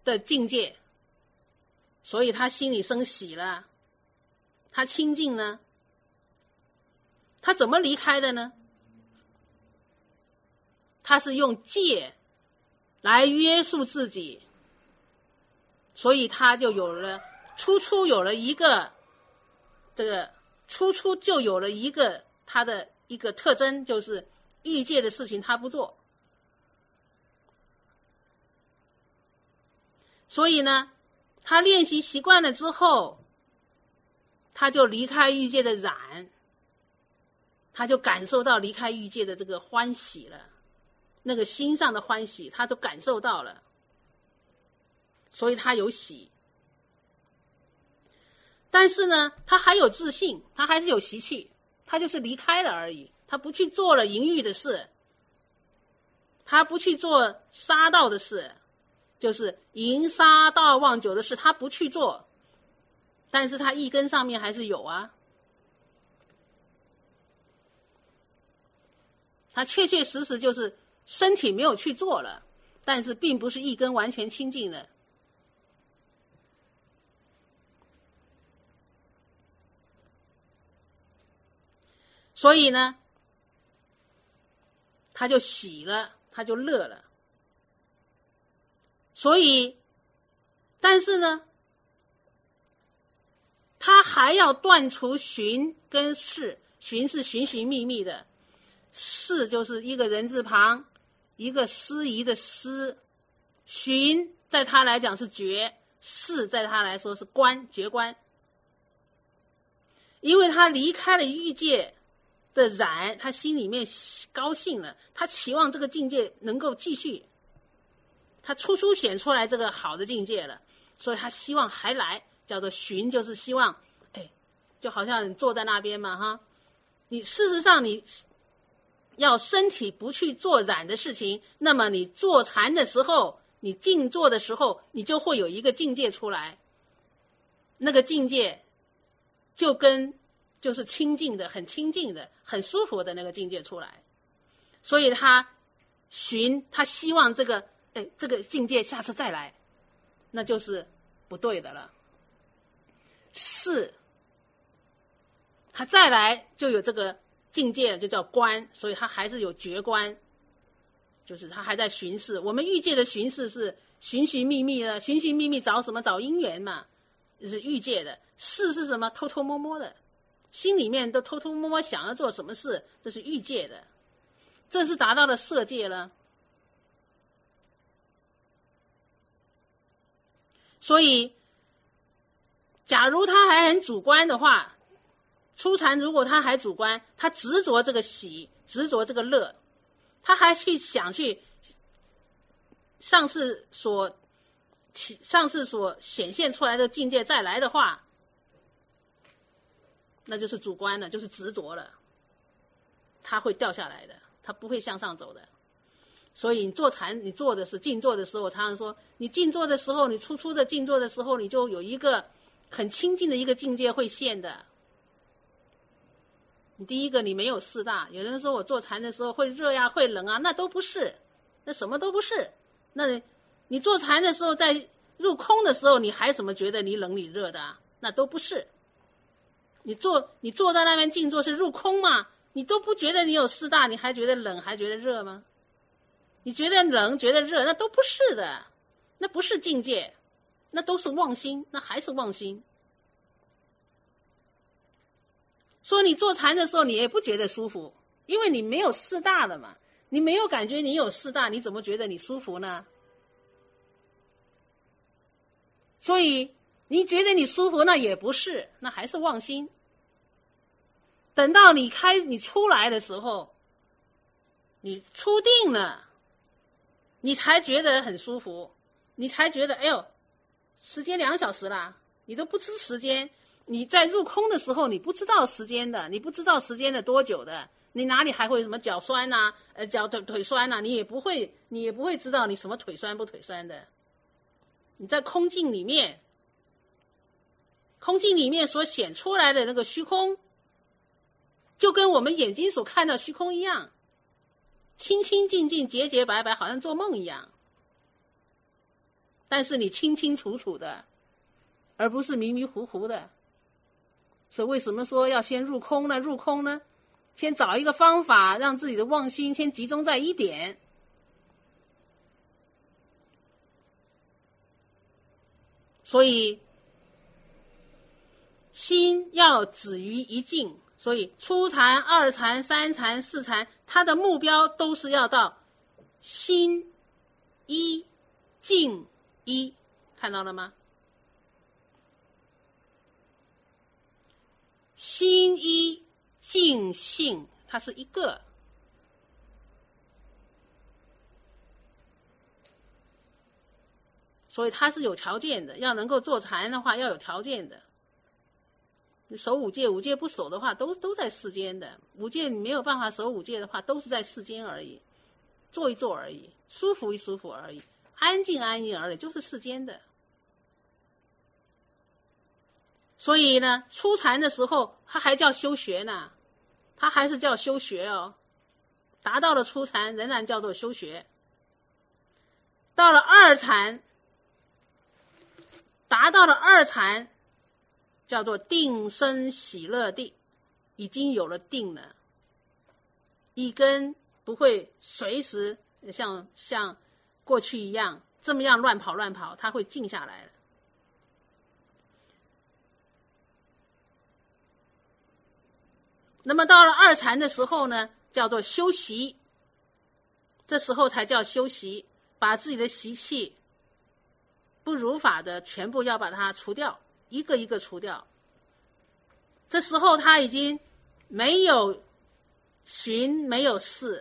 的境界，所以他心里生喜了，他清净呢，他怎么离开的呢？他是用戒来约束自己，所以他就有了有了一个他的一个特征，就是欲界的事情他不做。所以呢，他练习习惯了之后，他就离开欲界的染，他就感受到离开欲界的这个欢喜了，那个心上的欢喜他都感受到了，所以他有喜。但是呢，他还有自信，他还是有习气，他就是离开了而已，他不去做了淫欲的事，他不去做杀盗的事，就是淫杀盗妄酒的事他不去做，但是他一根上面还是有啊，他确确实实就是身体没有去做了，但是并不是一根完全清净的。所以呢，他就喜了，他就乐了。所以，但是呢，他还要断除寻跟事。寻是寻寻觅觅的，事就是一个人字旁，一个司仪的司。寻在他来讲是觉，事在他来说是观，觉观。因为他离开了欲界的染，他心里面高兴了，他期望这个境界能够继续，他初显出来这个好的境界了，所以他希望还来，叫做寻，就是希望，就好像你坐在那边嘛哈，你事实上你要身体不去做染的事情，那么你坐禅的时候，你静坐的时候，你就会有一个境界出来，那个境界就是清净的，很清净的，很舒服的那个境界出来。所以他希望这个境界下次再来，那就是不对的了。是他再来就有这个境界，就叫观，所以他还是有觉观，就是他还在寻视。我们欲界的寻视是寻寻觅觅的，寻寻觅觅找什么？找因缘嘛，是欲界的。事是什么？偷偷摸摸的，心里面都偷偷摸摸想要做什么事，这是欲界的。这是达到了色界了。所以假如他还很主观的话，初禅如果他还主观，他执着这个喜，执着这个乐，他还想去上次所显现出来的境界再来的话，那就是主观了，就是执着了，他会掉下来的，他不会向上走的。所以你坐禅，你坐的是静坐的时候，我常常说，你静坐的时候，你初的静坐的时候，你就有一个很清净的一个境界会现的。你第一个你没有四大，有人说我坐禅的时候会热呀会冷啊，那都不是，那什么都不是。那你坐禅的时候，在入空的时候，你还怎么觉得你冷你热的啊？那都不是。你坐在那边静坐是入空嘛，你都不觉得你有四大，你还觉得冷还觉得热吗？你觉得冷觉得热，那都不是的，那不是境界，那都是妄心，那还是妄心。说你坐禅的时候你也不觉得舒服，因为你没有四大了嘛，你没有感觉你有四大，你怎么觉得你舒服呢？所以你觉得你舒服，那也不是，那还是妄心。等到你出来的时候，你出定了，你才觉得很舒服，你才觉得哎呦，时间2小时了，你都不知时间。你在入空的时候，你不知道时间的，你不知道时间的多久的，你哪里还会什么脚酸呐，腿酸呐，你也不会知道你什么腿酸不腿酸的。你在空境里面所显出来的那个虚空，就跟我们眼睛所看到虚空一样，清清净净、洁洁白白，好像做梦一样。 但是你清清楚楚的，而不是迷迷糊糊的。所以为什么说要先入空呢？入空呢，先找一个方法，让自己的妄心先集中在一点。所以心要止于一境，所以初禅、二禅、三禅、四禅，它的目标都是要到心一境一，看到了吗？心一境性，它是一个。所以它是有条件的，要能够坐禅的话要有条件的。你守五戒，五戒不守的话都在世间的，五戒你没有办法守五戒的话都是在世间而已，坐一坐而已，舒服一舒服而已，安静安静而已，就是世间的。所以呢，初禅的时候它还叫修学呢，它还是叫修学哦，达到了初禅仍然叫做修学。到了二禅，达到了二禅，叫做定生喜乐地，已经有了定了，一根不会随时像过去一样这么样乱跑，它会静下来了。那么到了二禅的时候呢，叫做修习，这时候才叫修习，把自己的习气不如法的全部要把它除掉，一个一个除掉。这时候他已经没有寻，没有视，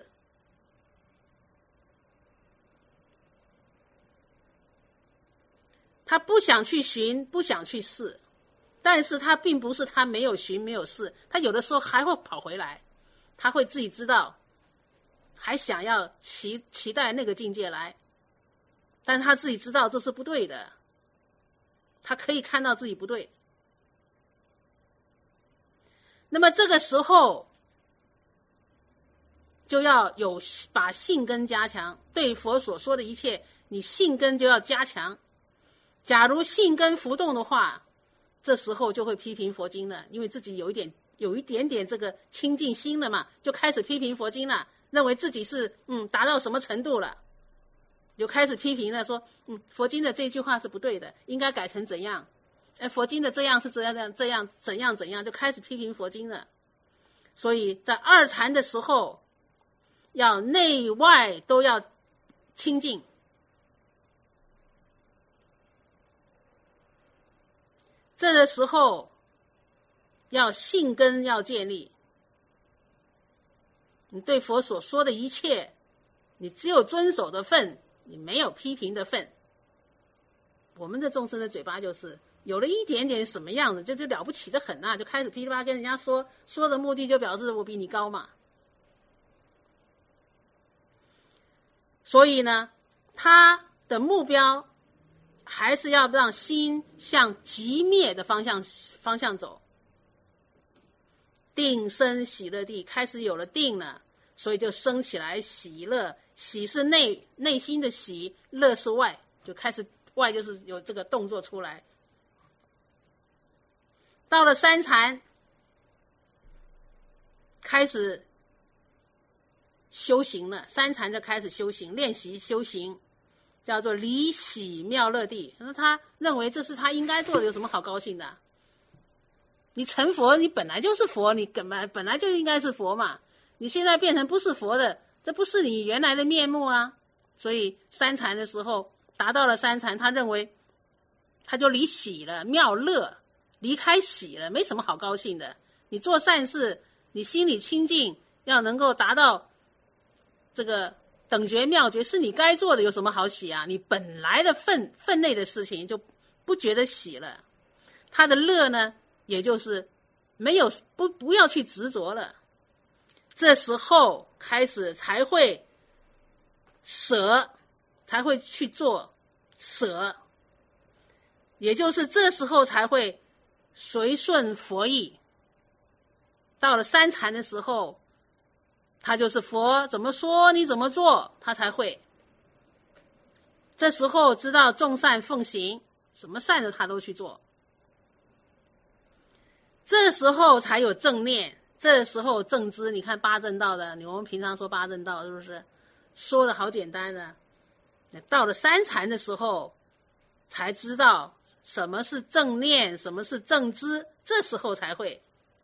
他不想去寻，不想去视，但是他并不是他没有寻没有视，他有的时候还会跑回来，他会自己知道，还想要期待那个境界来，但是他自己知道这是不对的，他可以看到自己不对。那么这个时候就要有把信根加强，对佛所说的一切，你信根就要加强。假如信根浮动的话，这时候就会批评佛经了，因为自己有一点点这个清净心了嘛，就开始批评佛经了，认为自己是达到什么程度了，就开始批评了，说佛经的这句话是不对的，应该改成怎样，佛经的这样是怎样，就开始批评佛经了。所以在二禅的时候，要内外都要清净。这个时候要信根要建立，你对佛所说的一切，你只有遵守的份，你没有批评的份。我们的众生的嘴巴就是有了一点点什么样子，就了不起的很啊，就开始噼里啪啦跟人家说的目的就表示我比你高嘛。所以呢，他的目标还是要让心向寂灭的方向走。定生喜乐地，开始有了定了，所以就生起来喜乐。喜是内心的喜，乐是外，就开始外就是有这个动作出来。到了三禅，开始修行了，三禅就开始修行，练习修行，叫做离喜妙乐地。那他认为这是他应该做的，有什么好高兴的？你成佛，你本来就是佛，你本来就应该是佛嘛。你现在变成不是佛的，这不是你原来的面目啊。所以三禅的时候，达到了三禅，他认为他就离喜了，妙乐，离开喜了，没什么好高兴的。你做善事，你心里清净，要能够达到这个等觉妙觉，是你该做的，有什么好喜啊？你本来的分内的事情就不觉得喜了。他的乐呢，也就是没有不要去执着了。这时候开始才会舍，才会去做舍，也就是这时候才会随顺佛意。到了三禅的时候，他就是佛怎么说你怎么做，他才会。 这时候知道众善奉行，什么善的他都去做，这时候才有正念，这时候正知。你看八正道的，我们平常说八正道是不是说的好简单的，到了三禅的时候才知道什么是正念，什么是正知，这时候才会。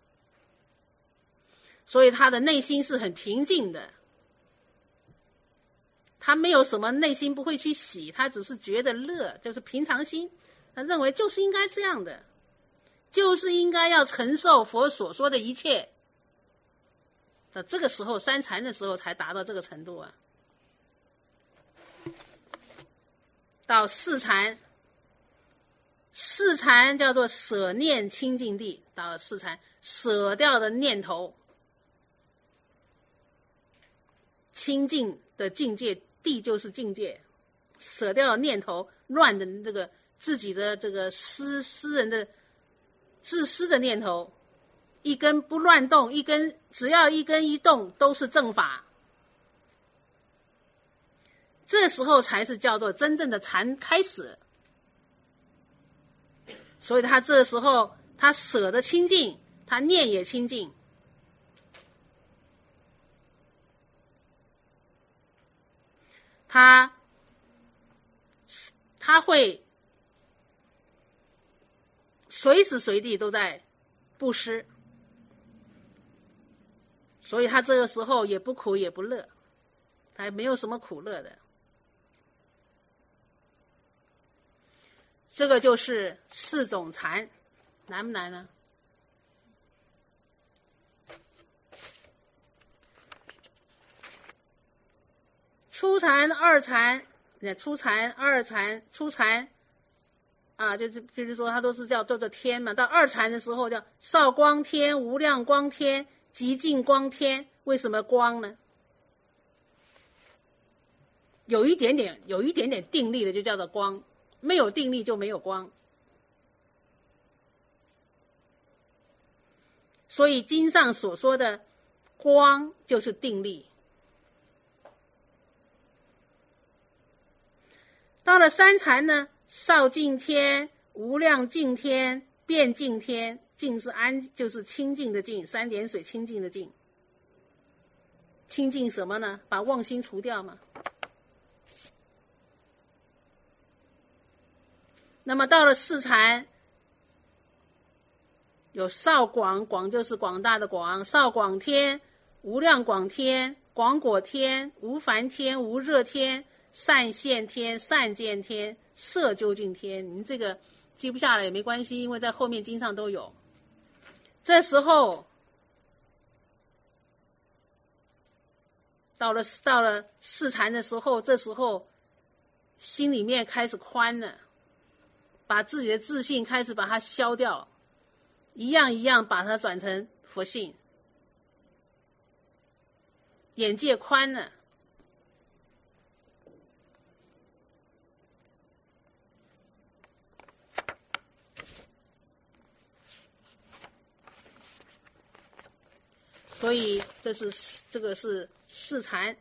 所以他的内心是很平静的，他没有什么内心不会去喜，他只是觉得乐，就是平常心，他认为就是应该这样的，就是应该要承受佛所说的一切。到这个时候三禅的时候才达到这个程度啊。到四禅，四禅叫做舍念清净地，到了四禅舍掉的念头，清净的境界，地就是境界，舍掉念头，乱的这个自己的这个私人的自私的念头，一根不乱动，一根只要一根一动都是正法，这时候才是叫做真正的禅开始。所以他这时候他舍得清净，他念也清净，他会随时随地都在布施，所以他这个时候也不苦也不乐，他没有什么苦乐的。这个就是四种禅，难不难呢？初禅、二禅，初禅、二禅、初禅啊，就是说它都是叫做天嘛。到二禅的时候叫少光天、无量光天、极净光天。为什么光呢？有一点点定力的就叫做光，没有定力就没有光。所以经上所说的光就是定力。到了三禅呢，少净天、无量净天、遍净天，净是安，就是清净的净，三点水清净的净。清净什么呢？把妄心除掉嘛。那么到了四禅，有少广，广就是广大的广，少广天、无量广天、广果天、无烦天、无热天、善现天、善见天、摄究竟天。您这个记不下来也没关系，因为在后面经上都有。这时候到了四禅的时候，这时候心里面开始宽了，把自己的自信开始把它消掉，一样一样把它转成佛性，眼界宽了。所以这个是四禅。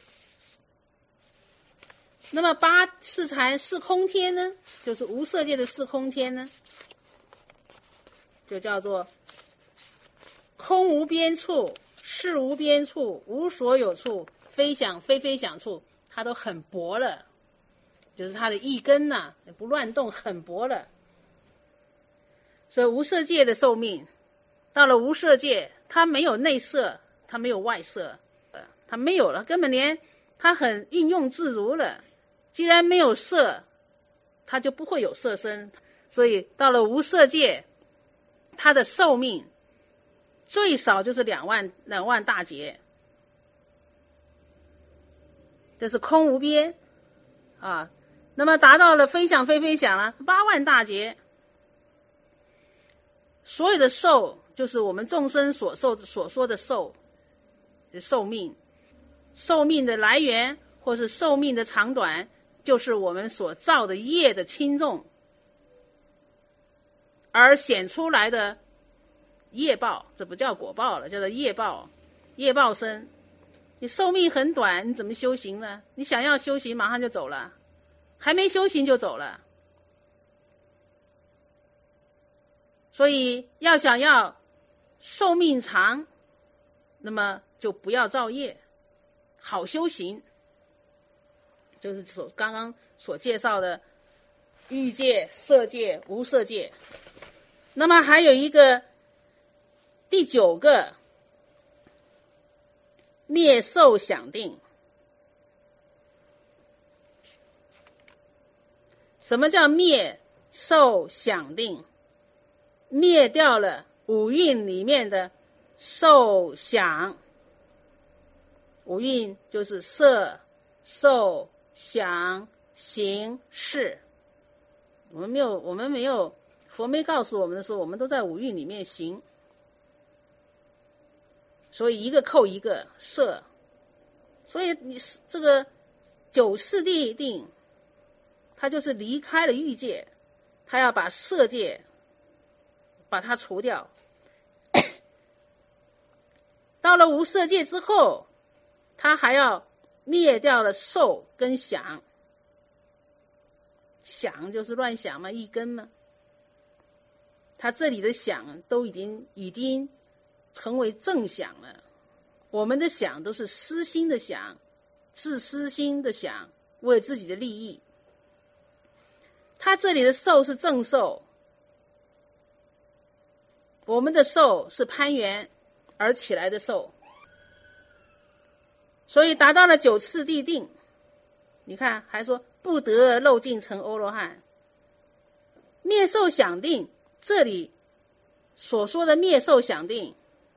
那么四禅四空天呢，就是无色界的四空天呢，就叫做空无边处、事无边处、无所有处、非想非非想处，它都很薄了，就是它的一根呐，不乱动，很薄了。所以无色界的寿命，到了无色界，它没有内色，它没有外色，它没有了，根本连它很运用自如了。既然没有色，它就不会有色身，所以到了无色界，它的寿命最少就是2万大劫，这是空无边啊。那么达到了非想非非想了8万大劫。所有的寿就是我们众生所说的寿命，寿命的来源或是寿命的长短，就是我们所造的业的轻重而显出来的业报，这不叫果报了，叫做业报，业报身。你寿命很短，你怎么修行呢？你想要修行马上就走了， 还没修行就走了。所以想要寿命长，那么就不要造业，好修行，就是刚刚所介绍的欲界、色界、无色界。那么还有一个第9个灭受想定。什么叫灭受想定？灭掉了五蕴里面的受想，五蕴就是色、受、想、行、识。我们没有，佛没告诉我们的时候，我们都在五蕴里面行。所以一个扣一个色，所以你这个9次第定，它就是离开了欲界，它要把色界把它除掉。到了无色界之后，它还要灭掉了受跟想。想就是乱想嘛，一根嘛。它这里的想都已经成为正想了。我们的想都是私心的想，自私心的想，为自己的利益。它这里的受是正受，我们的受是攀缘而起来的受。所以达到了9次第定，你看还说不得漏尽成阿罗汉。灭受想定，这里所说的灭受想定，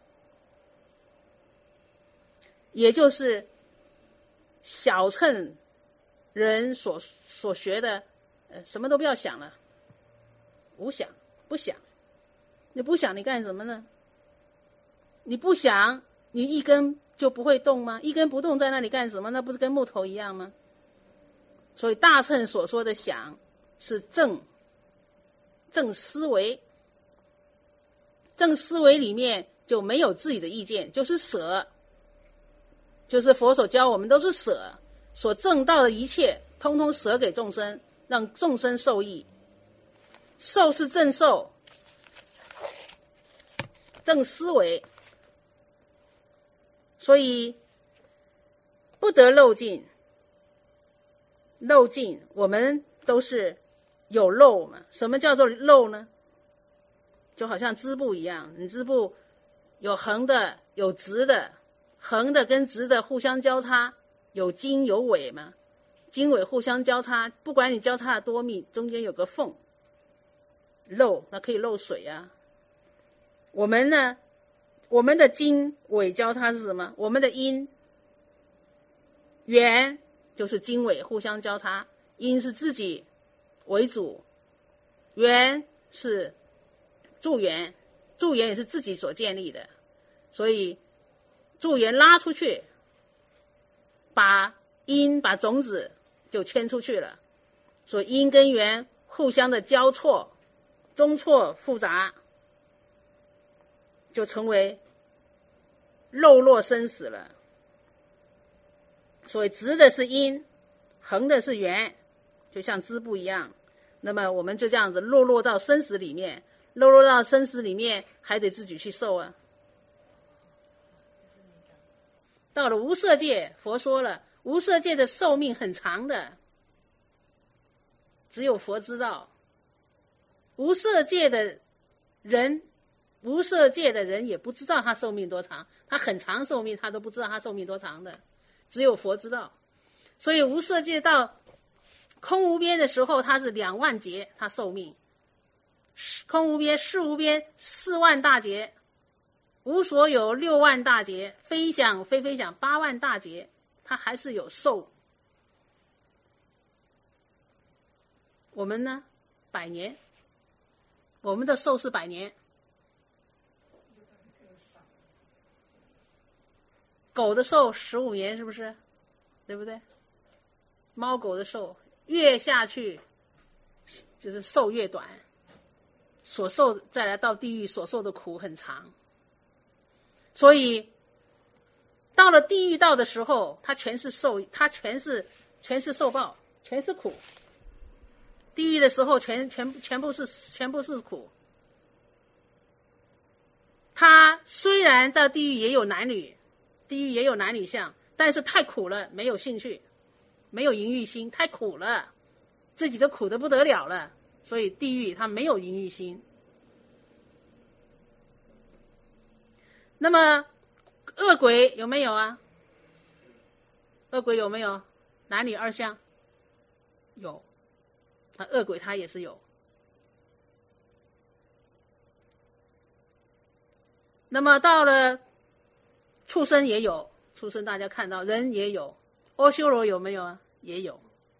也就是小乘人所学的什么都不要想了，无想，不想。你不想你干什么呢？你不想，你一根就不会动吗？一根不动在那里干什么？那不是跟木头一样吗？所以大乘所说的想是正思维，正思维里面就没有自己的意见，就是舍，就是佛所教我们都是舍，所证到的一切通通舍给众生，让众生受益。受是正受，正思维，所以不得漏尽。漏尽我们都是有漏嘛。什么叫做漏呢？就好像织布一样，你织布有横的有直的，横的跟直的互相交叉，有经有纬嘛，经纬互相交叉，不管你交叉的多密，中间有个缝，漏那可以漏水啊。我们呢，我们的经纬交叉是什么？我们的因缘就是经纬互相交叉，因是自己为主，缘是助缘，助缘也是自己所建立的，所以助缘拉出去，把种子就牵出去了，所以因跟缘互相的交错，中错复杂，就成为漏落生死了。所以直的是因，横的是缘，就像织布一样。那么我们就这样子落到生死里面，落到生死里面还得自己去受啊。到了无色界，佛说了，无色界的寿命很长的，只有佛知道。无色界的人也不知道他寿命多长，他很长寿命他都不知道他寿命多长的，只有佛知道。所以无色界到空无边的时候，他是2万劫，他寿命。空无边、事无边4万大劫，无所有6万大劫，非想非非想8万大劫，他还是有寿。我们呢，100年，我们的寿是100年。狗的寿15年，是不是？对不对？猫狗的寿越下去就是寿越短，所受再来到地狱所受的苦很长。所以到了地狱道的时候，它全是受报，全是苦。 地狱的时候全部是苦。他虽然到地狱也有男女，地狱也有男女相，但是太苦了，没有兴趣，没有淫欲心，太苦了，自己都苦得不得了了，所以地狱他没有淫欲心。那么恶鬼有没有啊？恶鬼有没有男女二相？有，恶鬼他也是有。那么到了畜生也有，畜生大家看到，人也有，阿修罗有没有啊？也有。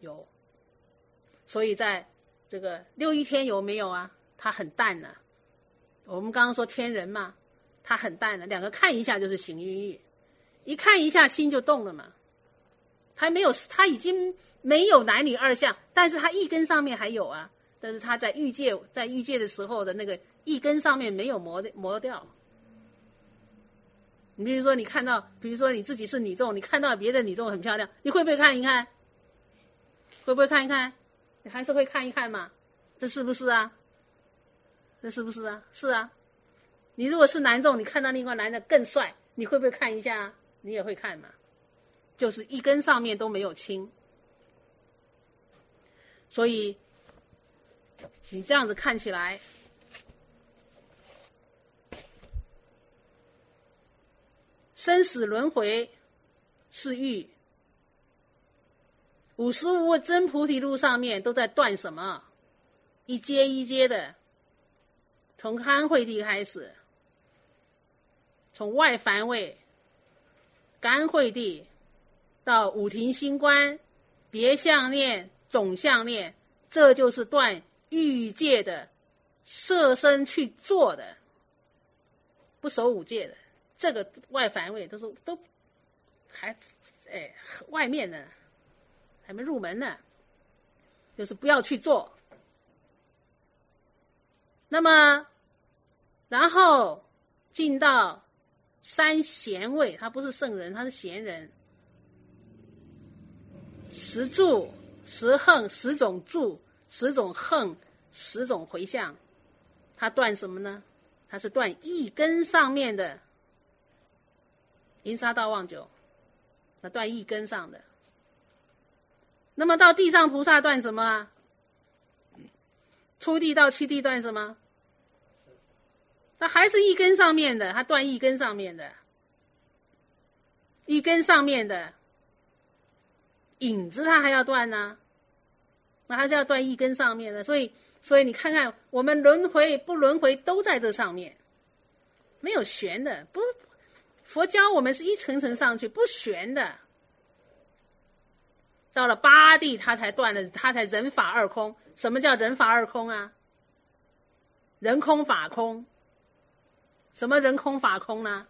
所以在这个六一天有没有啊？它很淡呢。我们刚刚说天人嘛，它很淡的，两个看一下就是行淫欲，一看一下心就动了嘛。他已经没有男女二相，但是他一根上面还有啊，但是他在欲界的时候的那个一根上面没有磨掉。你比如说比如说你自己是女众，你看到别的女众很漂亮，你会不会看一看？会不会看一看？你还是会看一看嘛？这是不是啊？是啊。你如果是男众，你看到另外男的更帅，你会不会看一下啊？你也会看嘛。就是一根上面都没有清，所以你这样子看起来，生死轮回是欲，55真菩提路上面都在断什么？一阶一阶的，从堪慧地开始，从外凡位、甘慧地到五停心观、别相念、总相念，这就是断欲界的摄身去做的，不守五戒的。这个外凡位都还外面呢，还没入门呢，就是不要去做。那么然后进到三贤位，他不是圣人，他是贤人。10住、10横、10种住、10种横、10种回向，他断什么呢？他是断一根上面的淫杀盗妄酒，他断一根上的。那么到地藏菩萨断什么啊？初地到7地断什么？他还是一根上面的，他断一根上面的，一根上面的影子他还要断呢，那还是要断一根上面的。所以你看看，我们轮回不轮回都在这上面，没有悬的。不，佛教我们是一层层上去，不悬的。到了8地他才断了，他才人法二空。什么叫人法二空啊？人空法空。什么人空法空呢？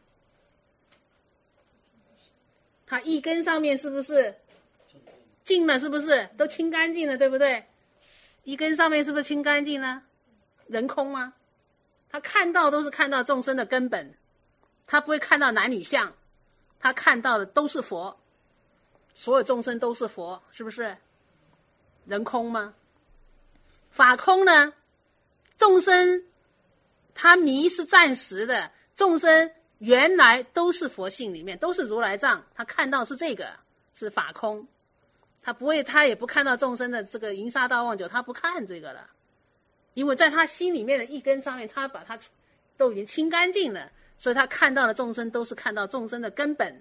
他一根上面是不是净了？是不是都清干净了？对不对？一根上面是不是清干净了？人空吗？他看到都是看到众生的根本，他不会看到男女相，他看到的都是佛，所有众生都是佛，是不是？人空吗？法空呢？众生他迷是暂时的，众生原来都是佛性里面，都是如来藏，他看到是这个，是法空。他也不看到众生的这个淫杀盗妄酒，他不看这个了，因为在他心里面的一根上面，他把它都已经清干净了，所以他看到的众生都是看到众生的根本。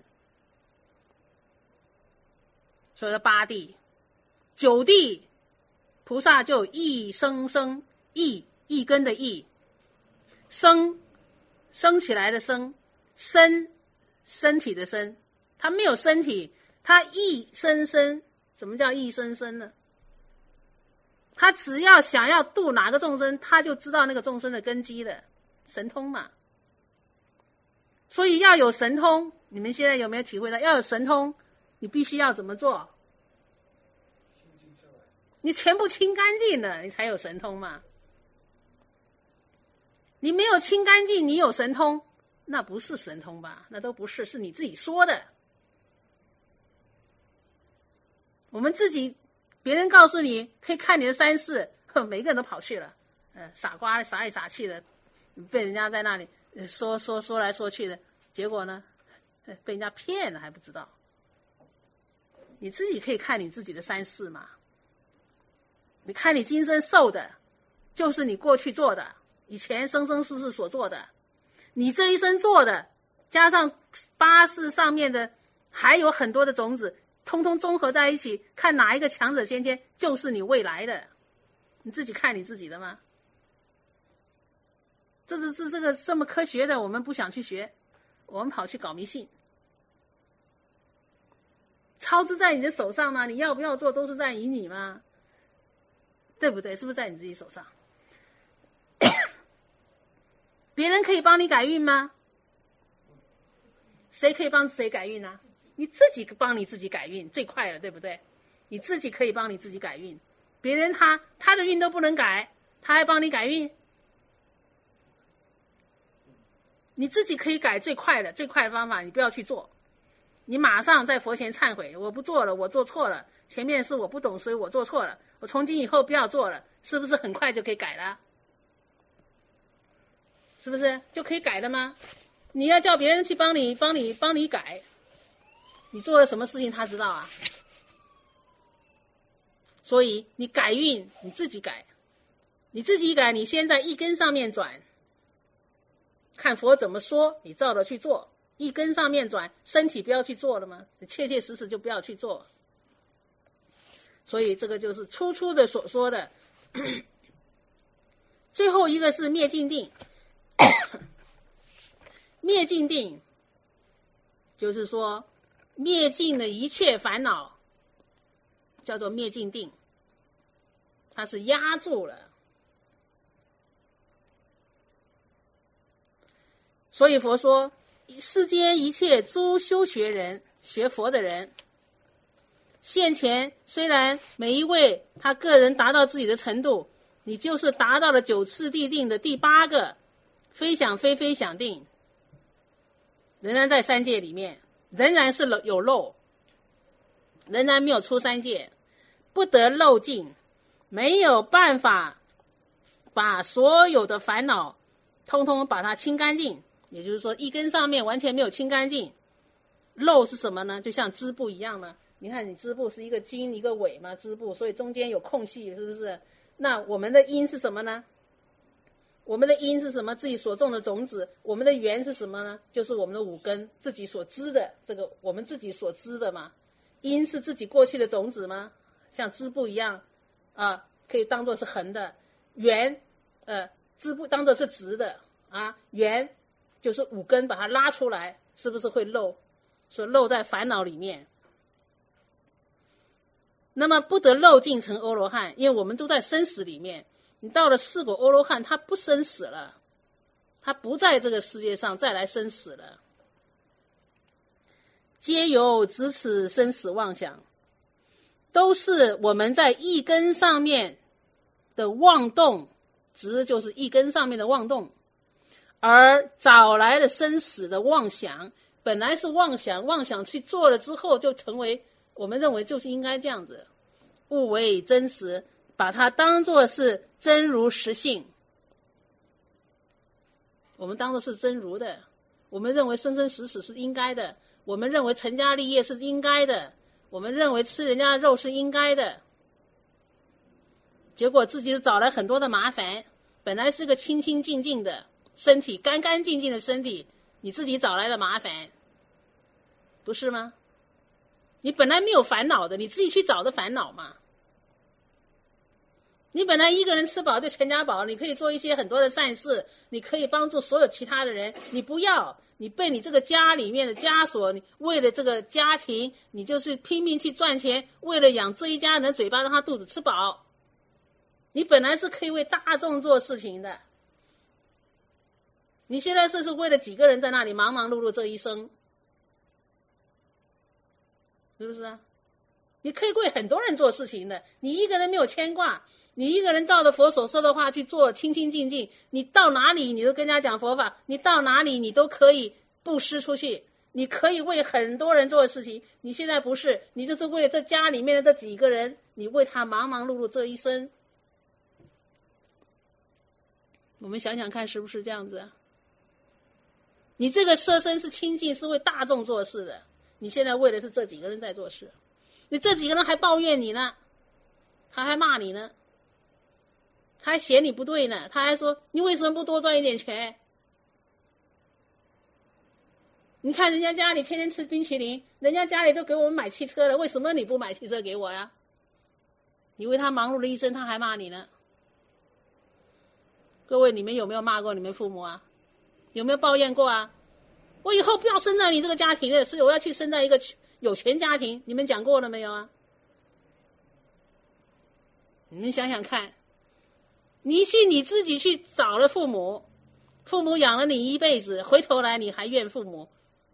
所以说8地、9地菩萨就一生生，一根的一生起来的生，身体的身，他没有身体，他一生生。什么叫一生生呢？他只要想要度哪个众生，他就知道那个众生的根基的，神通嘛。所以要有神通，你们现在有没有体会到？要有神通，你必须要怎么做？你全部清干净了，你才有神通嘛。你没有清干净，你有神通，那不是神通吧？那都不是，是你自己说的。我们自己别人告诉你可以看你的三世，每个人都跑去了，傻瓜傻里傻气的，被人家在那里说来说去的，结果呢，被人家骗了还不知道。你自己可以看你自己的三世嘛，你看你今生受的，就是你过去做的，以前生生世世所做的，你这一生做的，加上八世上面的还有很多的种子，通通综合在一起，看哪一个强者先天就是你未来的，你自己看你自己的吗？这个这么科学的我们不想去学，我们跑去搞迷信。超支在你的手上吗？你要不要做都是在于你吗？对不对？是不是在你自己手上？别人可以帮你改运吗？谁可以帮谁改运呢？你自己帮你自己改运最快了，对不对？你自己可以帮你自己改运，别人他的运都不能改，他还帮你改运？你自己可以改最快的方法，你不要去做，你马上在佛前忏悔，我不做了，我做错了，前面是我不懂，所以我做错了，我从今以后不要做了，是不是很快就可以改了？是不是就可以改了吗？你要叫别人去帮你改，你做了什么事情他知道啊？所以你改运你自己改，你自己改，你先在一根上面转，看佛怎么说，你照着去做，一根上面转，身体不要去做了吗？切切实实就不要去做。所以这个就是初的所说的。最后一个是灭尽定。灭尽定就是说灭尽的一切烦恼，叫做灭尽定，它是压住了。所以佛说世间一切诸修学人，学佛的人，现前虽然每一位他个人达到自己的程度，你就是达到了九次第定的第8个非想非非想定，仍然在三界里面，仍然是有漏，仍然没有出三界，不得漏尽，没有办法把所有的烦恼通通把它清干净。也就是说一根上面完全没有清干净。漏是什么呢？就像织布一样嘛，你看你织布是一个经一个纬嘛，织布，所以中间有空隙，是不是？那我们的因是什么呢？我们的因是什么？自己所种的种子。我们的缘是什么呢？就是我们的五根，自己所知的，这个我们自己所知的嘛。因是自己过去的种子吗？像织布一样可以当作是横的。缘织布当作是直的缘就是五根把它拉出来，是不是会漏？所以漏在烦恼里面。那么不得漏尽成阿罗汉，因为我们都在生死里面。你到了四果阿罗汉，他不生死了，他不在这个世界上再来生死了。皆由执此生死妄想，都是我们在一根上面的妄动，执就是一根上面的妄动，而找来的生死的妄想，本来是妄想，妄想去做了之后就成为我们认为就是应该这样子，误为真实，把它当作是真如实性。我们当作是真如的，我们认为生生死死是应该的，我们认为成家立业是应该的，我们认为吃人家的肉是应该的，结果自己找来很多的麻烦。本来是个清清净净的身体，干干净净的身体，你自己找来的麻烦，不是吗？你本来没有烦恼的，你自己去找的烦恼嘛。你本来一个人吃饱就全家饱，你可以做一些很多的善事，你可以帮助所有其他的人，你不要，你被你这个家里面的枷锁，你为了这个家庭，你就是拼命去赚钱，为了养这一家人的嘴巴，让他肚子吃饱。你本来是可以为大众做事情的，你现在是为了几个人在那里忙忙碌碌这一生，是不是啊？你可以为很多人做事情的，你一个人没有牵挂，你一个人照着佛所说的话去做，清清净净，你到哪里你都跟人家讲佛法，你到哪里你都可以布施出去，你可以为很多人做的事情。你现在不是，你就是为了这家里面的这几个人， 你为他忙忙碌碌这一生。我们想想看是不是这样子啊？你这个舍身是清净，是为大众做事的，你现在为的是这几个人在做事，你这几个人还抱怨你呢，他还骂你呢，他还嫌你不对呢，他还说你为什么不多赚一点钱？你看人家家里天天吃冰淇淋，人家家里都给我们买汽车了，为什么你不买汽车给我呀？你为他忙碌了一生，他还骂你呢。各位，你们有没有骂过你们父母啊？有没有抱怨过啊？我以后不要生在你这个家庭的，是我要去生在一个有钱家庭，你们讲过了没有啊？你们想想看，你自己去找了父母，父母养了你一辈子，回头来你还怨父母。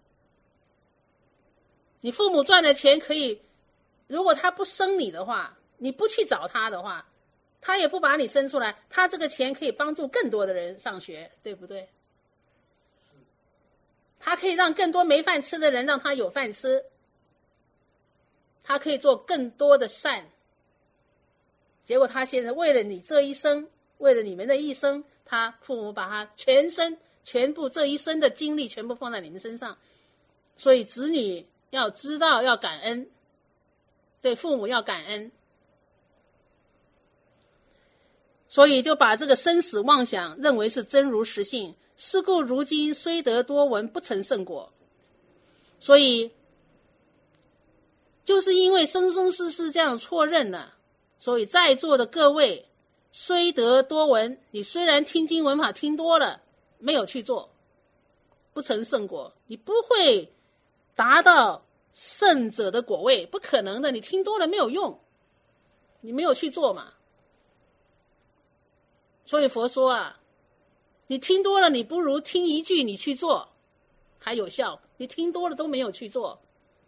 你父母赚的钱可以，如果他不生你的话，你不去找他的话，他也不把你生出来，他这个钱可以帮助更多的人上学，对不对？他可以让更多没饭吃的人让他有饭吃，他可以做更多的善。结果他现在为了你这一生，为了你们的一生，他父母把他全部这一生的精力全部放在你们身上。所以子女要知道要感恩，对父母要感恩。所以就把这个生死妄想认为是真如实性，是故如今虽得多闻，不成圣果。所以就是因为生生世世这样错认了，所以在座的各位虽得多闻，你虽然听经闻法听多了，没有去做，不成圣果，你不会达到圣者的果位，不可能的，你听多了没有用，你没有去做嘛。所以佛说啊，你听多了，你不如听一句你去做还有效，你听多了都没有去做。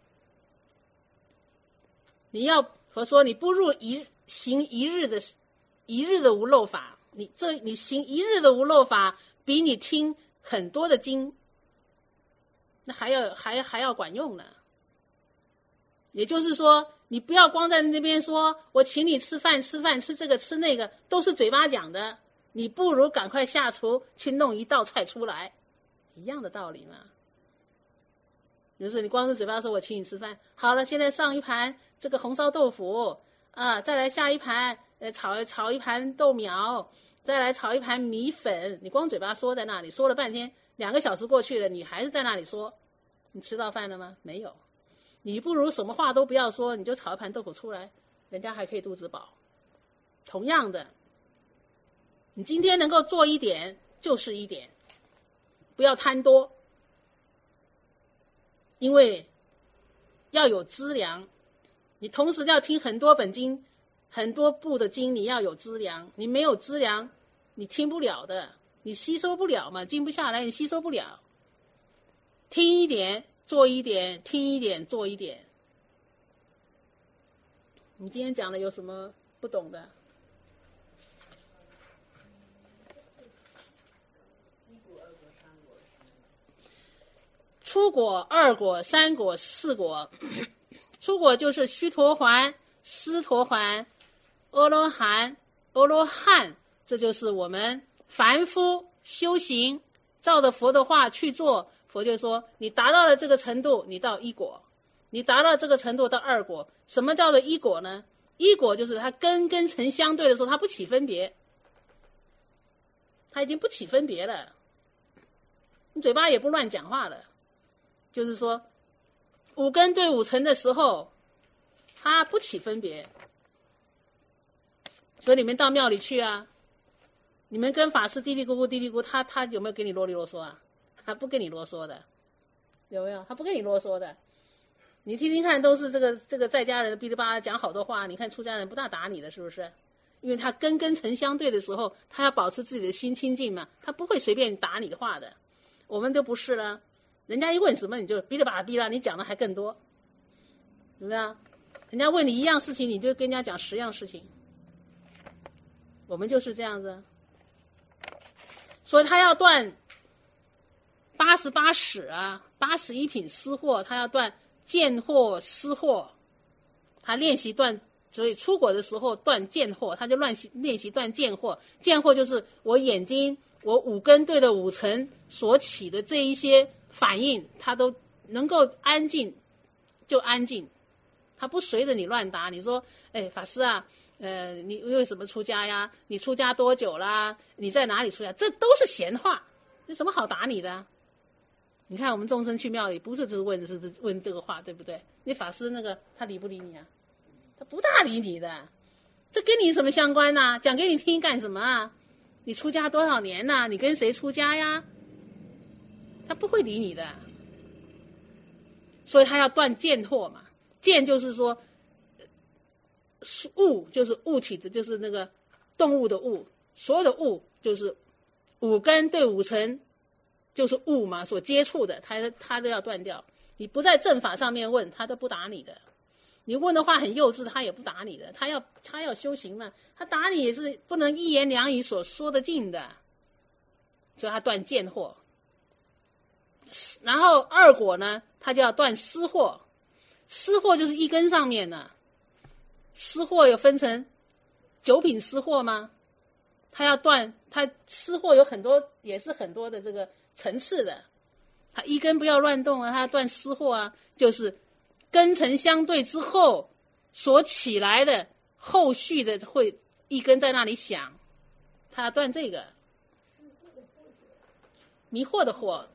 佛说你不如行一日的无漏法，你行一日的无漏法，比你听很多的经，那还要管用呢。也就是说，你不要光在那边说我请你吃饭吃这个吃那个，都是嘴巴讲的，你不如赶快下厨去弄一道菜出来，一样的道理嘛。就是你光是嘴巴说我请你吃饭，好了，现在上一盘这个红烧豆腐啊，再来下一盘炒一盘豆苗，再来炒一盘米粉，你光嘴巴说在那里说了半天，2个小时过去了，你还是在那里说，你吃到饭了吗？没有。你不如什么话都不要说，你就炒一盘豆腐出来，人家还可以肚子饱。同样的，你今天能够做一点就是一点，不要贪多，因为要有资粮，你同时要听很多本经很多部的经，你要有资粮，你没有资粮你听不了的，你吸收不了嘛，静不下来，你吸收不了。听一点做一点，听一点做一点。你今天讲的有什么不懂的？初果、二果、三果、四果。初果就是须陀洹、斯陀洹、阿罗汉，这就是我们凡夫修行，照着佛的话去做。佛就说你达到了这个程度，你到一果，你达到这个程度到二果。什么叫做一果呢？一果就是它根尘相对的时候，它不起分别，它已经不起分别了，你嘴巴也不乱讲话了。就是说五根对五尘的时候，它不起分别。所以你们到庙里去啊，你们跟法师嘀嘀咕，他有没有给你啰里啰嗦啊？他不跟你啰嗦的，有没有？他不跟你啰嗦的。你听听看，都是这个在家人哔哩吧啦讲好多话，你看出家人不大打你的，是不是？因为他根尘相对的时候，他要保持自己的心清净嘛，他不会随便打你的话的。我们都不是了，人家一问什么你就哔哩吧啦哔啦，你讲的还更多，对不对？人家问你一样事情，你就跟人家讲10样事情。我们就是这样子，所以他要断88使啊，81品私货，他要断见惑、私货，他练习断所以出国的时候断见惑，他就练习断见惑。见惑就是我眼睛我五根对的五尘所起的这一些反应，他都能够安静就安静，他不随着你乱答。你说法师啊，你为什么出家呀？你出家多久啦？你在哪里出家？这都是闲话，有什么好打你的？你看我们众生去庙里，不是只问是不是问这个话，对不对？你法师那个他理不理你啊？他不大理你的，这跟你什么相关啊？讲给你听干什么啊？你出家多少年了？你跟谁出家呀？他不会理你的，所以他要断见惑嘛。见就是说物，就是物体的，就是那个动物的物，所有的物就是五根对五尘，就是物嘛，所接触的，他都要断掉。你不在正法上面问，他都不打你的。你问的话很幼稚，他也不打你的。他要修行嘛，他打你也是不能一言两语所说得尽的，所以他断见惑。然后二果呢，他就要断失惑。失惑就是一根上面的，失惑有分成九品失惑吗？他要断，他失惑有很多，也是很多的这个层次的。他一根不要乱动啊，他要断失惑啊，就是根尘相对之后所起来的后续的会一根在那里响，他要断这个迷惑的惑。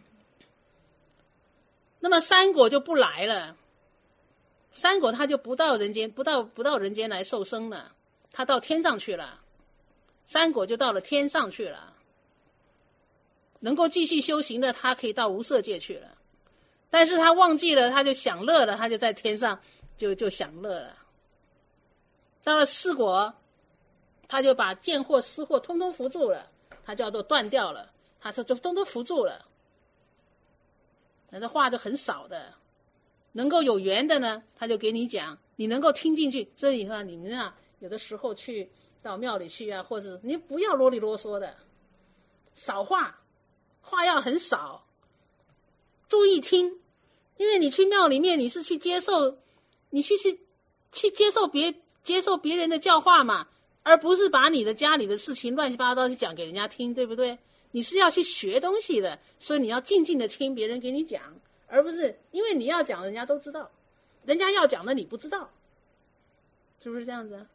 那么三果就不来了，三果他就不到人间，不到人间来受生了，他到天上去了，三果就到了天上去了。能够继续修行的，他可以到无色界去了。但是他忘记了，他就享乐了，他就在天上就享乐了。到了四果，他就把见惑失惑通通扶住了，他叫做断掉了，他说就通通扶住了。那这话就很少的，能够有缘的呢，他就给你讲，你能够听进去。所以你看你们啊，有的时候去到庙里去啊，或者你不要啰里啰嗦的，少话，话要很少，注意听。因为你去庙里面，你是去接受，你去接受别人的教化嘛，而不是把你的家里的事情乱七八糟去讲给人家听，对不对？你是要去学东西的，所以你要静静的听别人给你讲，而不是因为你要讲人家都知道，人家要讲的你不知道，是不是这样子？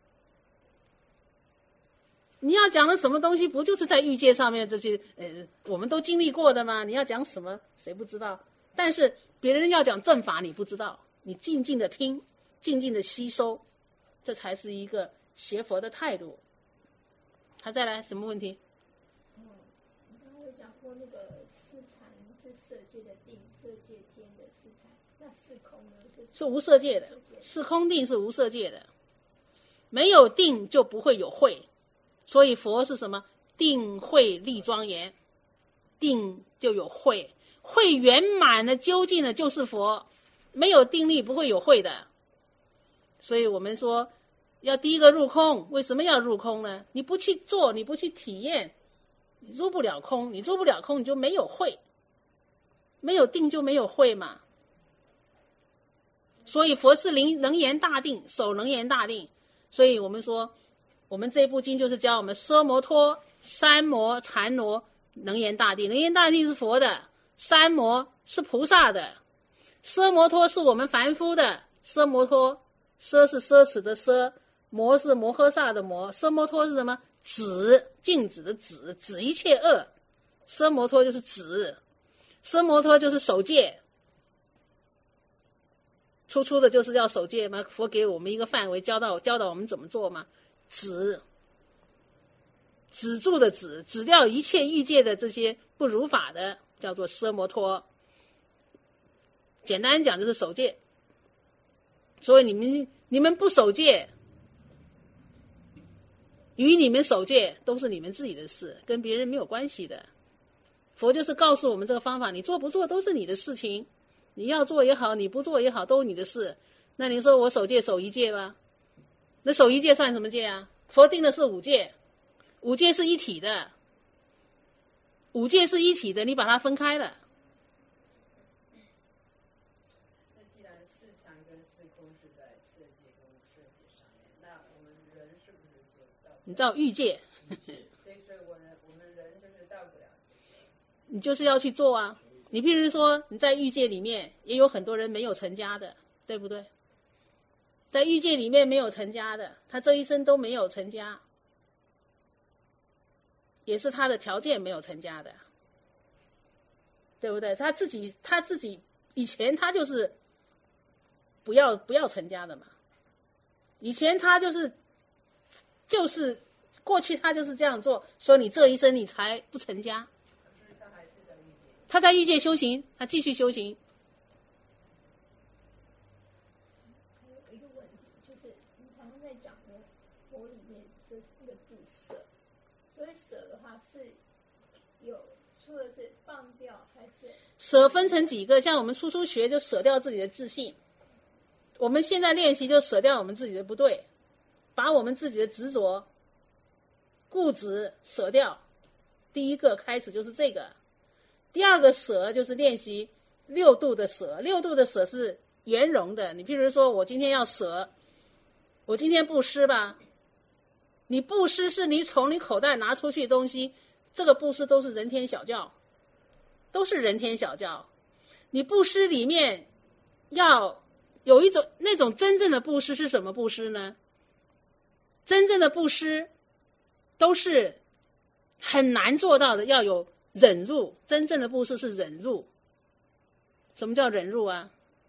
你要讲的什么东西，不就是在欲界上面这些我们都经历过的吗？你要讲什么谁不知道？但是别人要讲正法你不知道，你静静的听，静静的吸收，这才是一个学佛的态度。他再来什么问题？ 你刚刚有讲过那个四禅是色界的定，色界天的四禅，那四空呢？ 是无色界的，是空定是无色界的，没有定就不会有慧。所以佛是什么？定慧立庄严，定就有慧，慧圆满的究竟的就是佛，没有定力不会有慧的。所以我们说要第一个入空，为什么要入空呢？你不去做，你不去体验，你入不了空，你入不了空你就没有慧，没有定就没有慧嘛。所以佛是能言大定，守能言大定。所以我们说我们这部经就是教我们奢摩托、三摩、禅罗能言大定。能言大定是佛的，三摩是菩萨的，奢摩托是我们凡夫的。奢摩托，奢是奢侈的奢，摩是摩诃萨的摩。奢摩托是什么？止，静止的止，止一切恶。奢摩托就是止，奢摩托就是守戒。初的就是要守戒嘛，佛给我们一个范围，教导我们怎么做嘛。止住的止掉一切欲界的这些不如法的，叫做奢摩托。简单讲就是守戒。所以你们不守戒，与你们守戒都是你们自己的事，跟别人没有关系的。佛就是告诉我们这个方法，你做不做都是你的事情，你要做也好，你不做也好，都是你的事。那你说我守戒守一戒吧，那守一戒算什么戒啊？佛定的是五戒，五戒是一体的，五戒是一体的，你把它分开了。 那既然四禅跟四空是在色界跟无色界上， 你到欲界， 所以我们人就是到不了。 你就是要去做啊。你譬如说你在欲界里面也有很多人没有成家的，对不对？在欲界里面没有成家的，他这一生都没有成家，也是他的条件没有成家的，对不对？他自己以前他就是不要成家的嘛，以前他就是过去他就是这样做，所以你这一生你才不成家。 他还是在欲界。 他在欲界修行，他继续修行。 还有一个问题就是，你常常在讲的佛里面是那个字舍，所以舍的话是有除了是放掉还是舍分成几个，像我们初学就舍掉自己的自信，我们现在练习就舍掉我们自己的不对，把我们自己的执着、固执舍掉。第一个开始就是这个，第二个舍就是练习六度的舍，六度的舍是圆融的。你譬如说我今天要舍，我今天布施吧，你布施是你从你口袋拿出去的东西，这个布施都是人天小教，都是人天小教。你布施里面要有一种那种真正的布施是什么布施呢？真正的布施都是很难做到的，要有忍辱。真正的布施是忍辱。什么叫忍辱啊？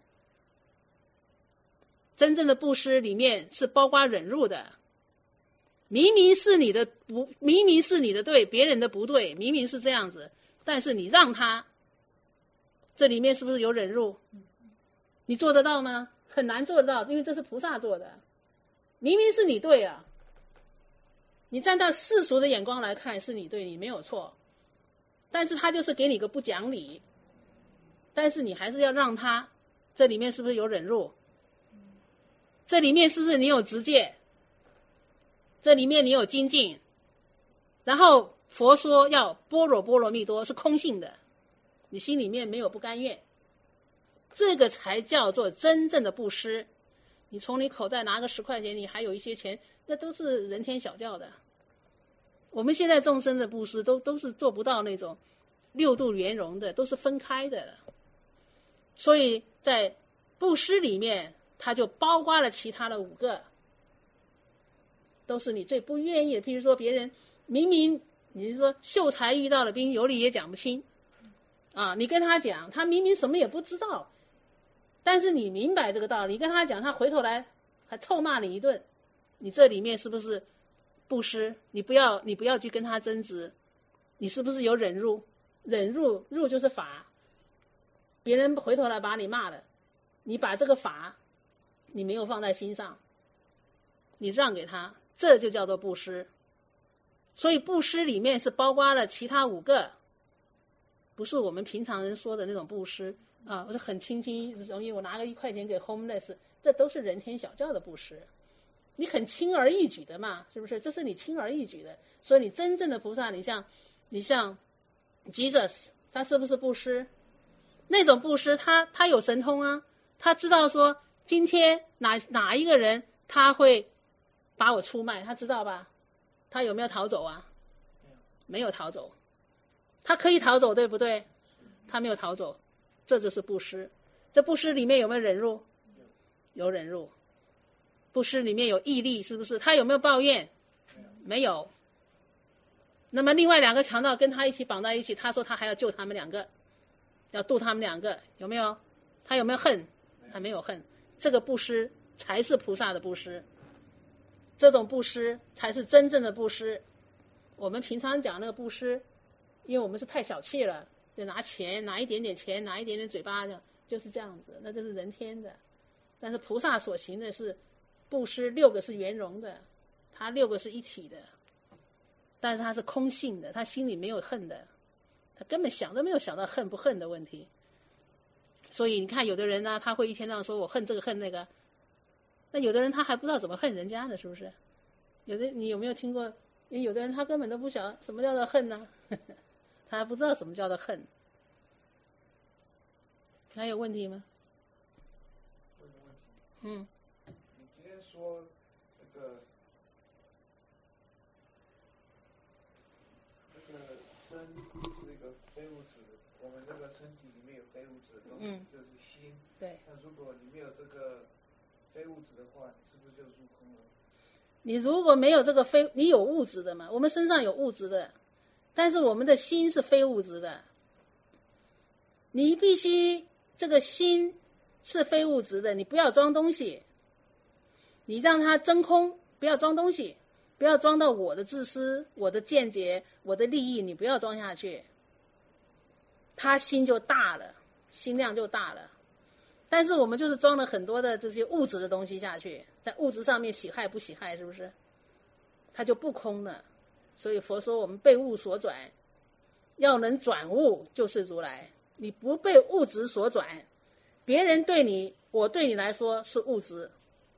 真正的布施里面是包括忍辱的。明明是你的对，别人的不对，明明是这样子，但是你让他，这里面是不是有忍辱？你做得到吗？很难做得到，因为这是菩萨做的。明明是你对啊，你站到世俗的眼光来看是你对，你没有错，但是他就是给你个不讲理，但是你还是要让他，这里面是不是有忍辱？这里面是不是你有直戒？这里面你有精进，然后佛说要般若波罗蜜多，是空性的，你心里面没有不甘愿，这个才叫做真正的布施。你从你口袋拿个10块钱，你还有一些钱，那都是人天小教的。我们现在众生的布施都是做不到那种六度圆融的，都是分开的。所以在布施里面，它就包括了其他的5个，都是你最不愿意的。譬如说别人明明你是说秀才遇到了兵，有理也讲不清啊，你跟他讲，他明明什么也不知道，但是你明白这个道理，你跟他讲，他回头来还臭骂你一顿，你这里面是不是布施？你不要去跟他争执，你是不是有忍辱？忍辱就是法，别人回头来把你骂了，你把这个法你没有放在心上，你让给他，这就叫做布施。所以布施里面是包括了其他5个，不是我们平常人说的那种布施啊，我是很轻容易，我拿个1块钱给 homeless， 这都是人天小教的布施，你很轻而易举的嘛，是不是？这是你轻而易举的。所以你真正的菩萨，你像 Jesus， 他是不是布施？那种布施他有神通啊，他知道说今天哪一个人他会把我出卖，他知道吧？他有没有逃走啊？没有逃走。他可以逃走，对不对？他没有逃走，这就是布施。这布施里面有没有忍辱？有忍辱。布施里面有毅力，是不是？他有没有抱怨？没有。那么另外2个强盗跟他一起绑在一起，他说他还要救他们2个，要渡他们2个，有没有？他有没有恨？他没有恨。这个布施才是菩萨的布施，这种布施才是真正的布施。我们平常讲那个布施，因为我们是太小气了，就拿钱，拿一点点钱，拿一点点嘴巴，就是这样子，那就是人天的。但是菩萨所行的是布施，6个是圆融的，他6个是一体的，但是他是空性的，他心里没有恨的，他根本想都没有想到恨不恨的问题。所以你看有的人呢，他会一天到晚说我恨这个恨那个，那有的人他还不知道怎么恨人家呢，是不是？你有没有听过？因为有的人他根本都不晓得什么叫做恨呢，他还不知道什么叫做恨。还有问题吗？ 问个问题。 嗯。 你今天说那个身是一个非物质，我们这个身体里面有非物质的东西，这是心。 对。 那如果你没有这个非物质的话，你是不是就入空了？ 你如果没有这个你有物质的嘛？我们身上有物质的，但是我们的心是非物质的。你必须这个心是非物质的，你不要装东西，你让它真空，不要装东西，不要装到我的自私、我的见解、我的利益，你不要装下去，他心就大了，心量就大了。但是我们就是装了很多的这些物质的东西下去，在物质上面喜害不喜害，是不是？它就不空了。所以佛说我们被物所转，要能转物就是如来。你不被物质所转，别人对你，我对你来说是物质，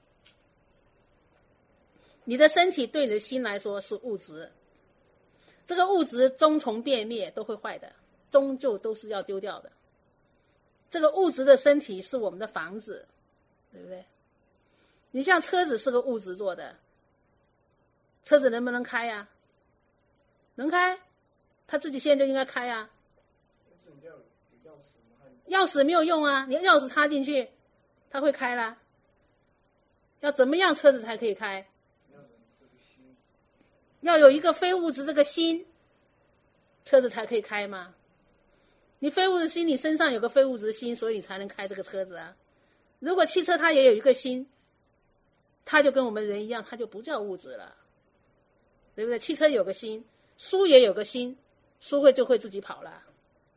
你的身体对你的心来说是物质，这个物质终从变灭，都会坏的，终究都是要丢掉的。这个物质的身体是我们的房子，对不对？你像车子是个物质做的，车子能不能开呀？能开，他自己现在就应该开呀。钥匙没有用啊，你钥匙插进去，它会开啦。要怎么样车子才可以开？要有一个非物质这个心，车子才可以开吗？你非物质心，你身上有个非物质心，所以你才能开这个车子啊。如果汽车它也有一个心，它就跟我们人一样，它就不叫物质了，对不对？汽车有个心，书也有个心，书就会自己跑了。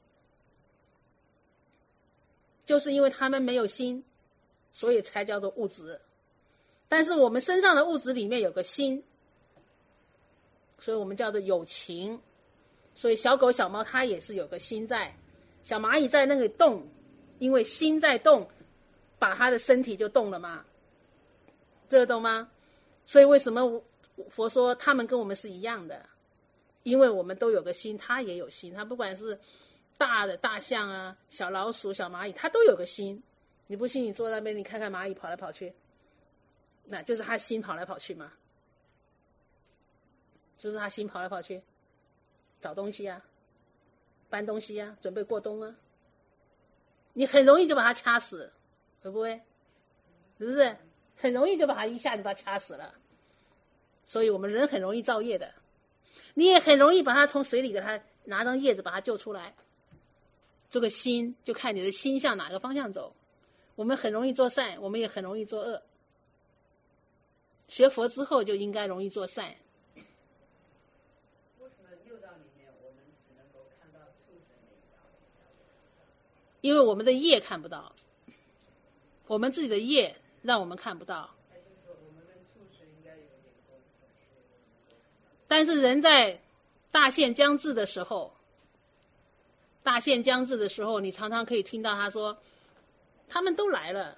就是因为他们没有心，所以才叫做物质。但是我们身上的物质里面有个心，所以我们叫做有情。所以小狗小猫它也是有个心在，小蚂蚁在那个动，因为心在动，把它的身体就动了嘛，这个懂吗？所以为什么佛说他们跟我们是一样的？因为我们都有个心，他也有心，他不管是大的大象啊、小老鼠、小蚂蚁，它都有个心。你不信，你坐那边，你看看蚂蚁跑来跑去，那就是他心跑来跑去嘛，是不是他心跑来跑去找东西啊、搬东西啊、准备过冬啊？你很容易就把它掐死，会不会？是不是？很容易就把它一下就把它掐死了。所以我们人很容易造业的，你也很容易把它从水里给它拿张叶子把它救出来。这个心就看你的心向哪个方向走。我们很容易做善，我们也很容易做恶。学佛之后就应该容易做善。 为什么六道里面我们只能够看到畜生那一道，其他的？ 因为我们的业看不到，我们自己的业让我们看不到。但是人在大限将至的时候，你常常可以听到他说他们都来了，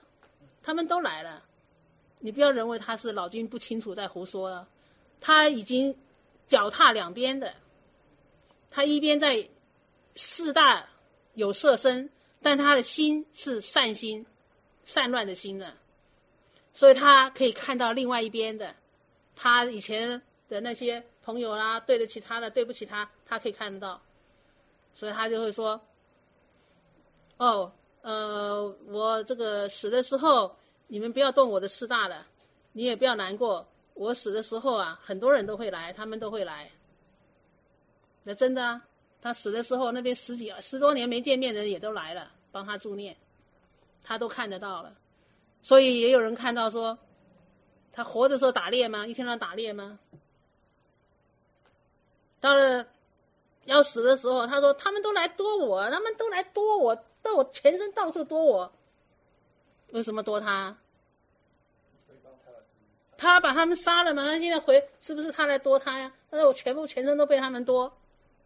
你不要认为他是老君不清楚在胡说啊，他已经脚踏两边的，他一边在四大有色身，但他的心是善心、善乱的心的，所以他可以看到另外一边的，他以前的那些朋友啦，对得起他的，对不起他，他可以看得到，所以他就会说，我这个死的时候，你们不要动我的四大了，你也不要难过，我死的时候啊，很多人都会来，他们都会来。那真的啊，他死的时候，那边十多年没见面的人也都来了，帮他助念，他都看得到了。所以也有人看到说，他活的时候打猎吗？一天到晚打猎吗？到了要死的时候，他说他们都来多我，到我全身到处多我。为什么多他？他把他们杀了吗？他现在是不是他来多他呀？他说我全身都被他们多。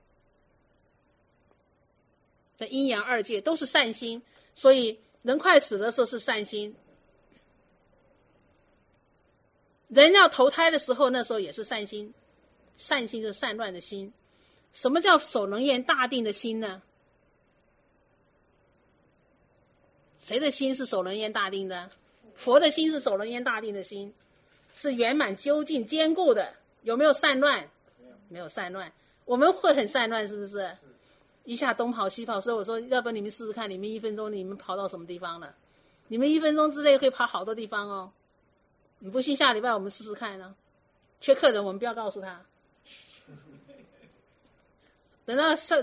在阴阳二界都是善心，所以人快死的时候是善心，人要投胎的时候那时候也是善心。善心就是善乱的心。什么叫守能言大定的心呢？谁的心是守能言大定的？佛的心是守能言大定的心，是圆满究竟坚固的。有没有善乱？没有善乱。 我们会很散乱，是不是？一下东跑西跑，所以我说，要不然你们试试看，你们1分钟你们跑到什么地方了？你们1分钟之内可以跑好多地方哦。你不信，下礼拜我们试试看呢。缺课的我们不要告诉他。等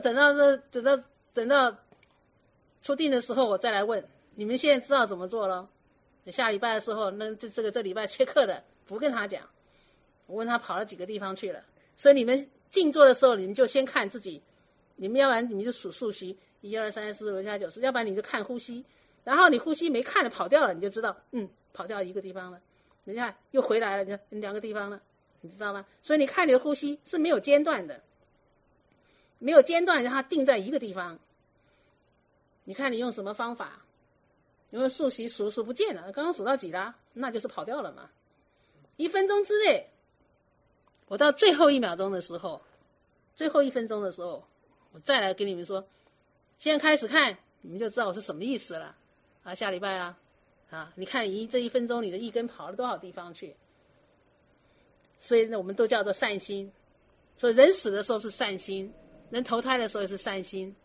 到出定的时候，我再来问。你们现在知道怎么做了？下礼拜的时候，那这礼拜缺课的，不跟他讲。我问他跑了几个地方去了。所以你们静坐的时候，你们就先看自己。你们要不然你们就数数息，1、2、3、4、5、6、7、8、9、10，要不然你就看呼吸。然后你呼吸没看的跑掉了，你就知道，跑掉一个地方了。你看又回来了，你看2个地方了，你知道吗？所以你看你的呼吸是没有间断的，没有间断让它定在一个地方。你看你用什么方法？因为数息数不见了，刚刚数到几了，那就是跑掉了嘛。1分钟之内，我到最后1秒钟的时候，最后1分钟的时候，我再来跟你们说，现在开始看，你们就知道我是什么意思了。下礼拜你看这1分钟你的一根跑了多少地方去？所以呢，我们都叫做善心。所以人死的时候是善心，人投胎的时候也是善心。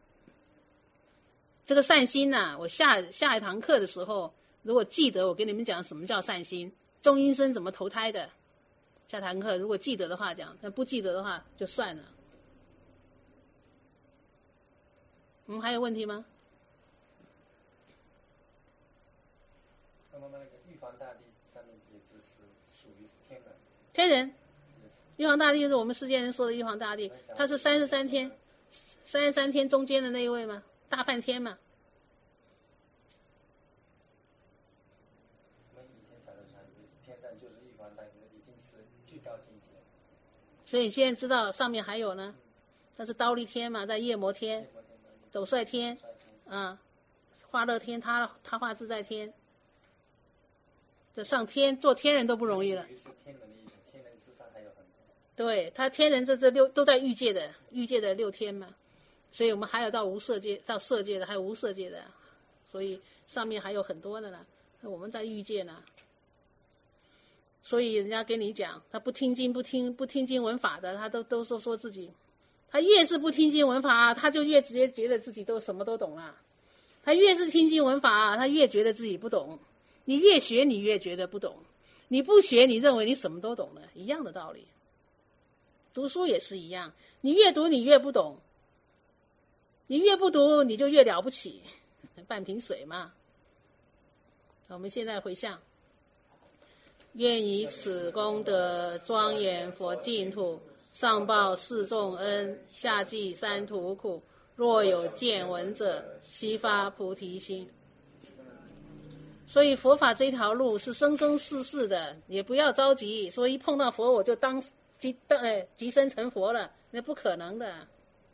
这个善心呢，我下一堂课的时候，如果记得我给你们讲什么叫善心，中阴身怎么投胎的，下堂课如果记得的话讲，那不记得的话就算了。还有问题吗？ 那么那个玉皇大帝上面也只是属于天人。 天人，玉皇大帝就是我们世间人说的玉皇大帝，他是33天中间的那一位吗？大梵天嘛。 我们以前想的天人就是玉皇大帝，已经是最高境界。 所以现在知道上面还有呢，他是忉利天嘛，在夜摩天、斗率天化乐天、他化自在天。这上天做天人都不容易了。 天人之上还有很多。 对，他天人这6都在欲界的6天嘛，所以我们还有到无色界，到色界的，还有无色界的，所以上面还有很多的呢。我们在欲界呢，所以人家跟你讲，他不听经不听经闻法的，他都说自己，他越是不听经闻法，他就越直接觉得自己都什么都懂了。他越是听经闻法，他越觉得自己不懂。你越学，你越觉得不懂；你不学，你认为你什么都懂了，一样的道理。读书也是一样，你越读你越不懂，你越不读你就越了不起，半瓶水嘛。我们现在回向，愿以此功德庄严佛净土，上报四重恩，下济三途苦。若有见闻者，悉发菩提心。所以佛法这条路是生生世世的，也不要着急，说一碰到佛我就即生成佛了，那不可能的。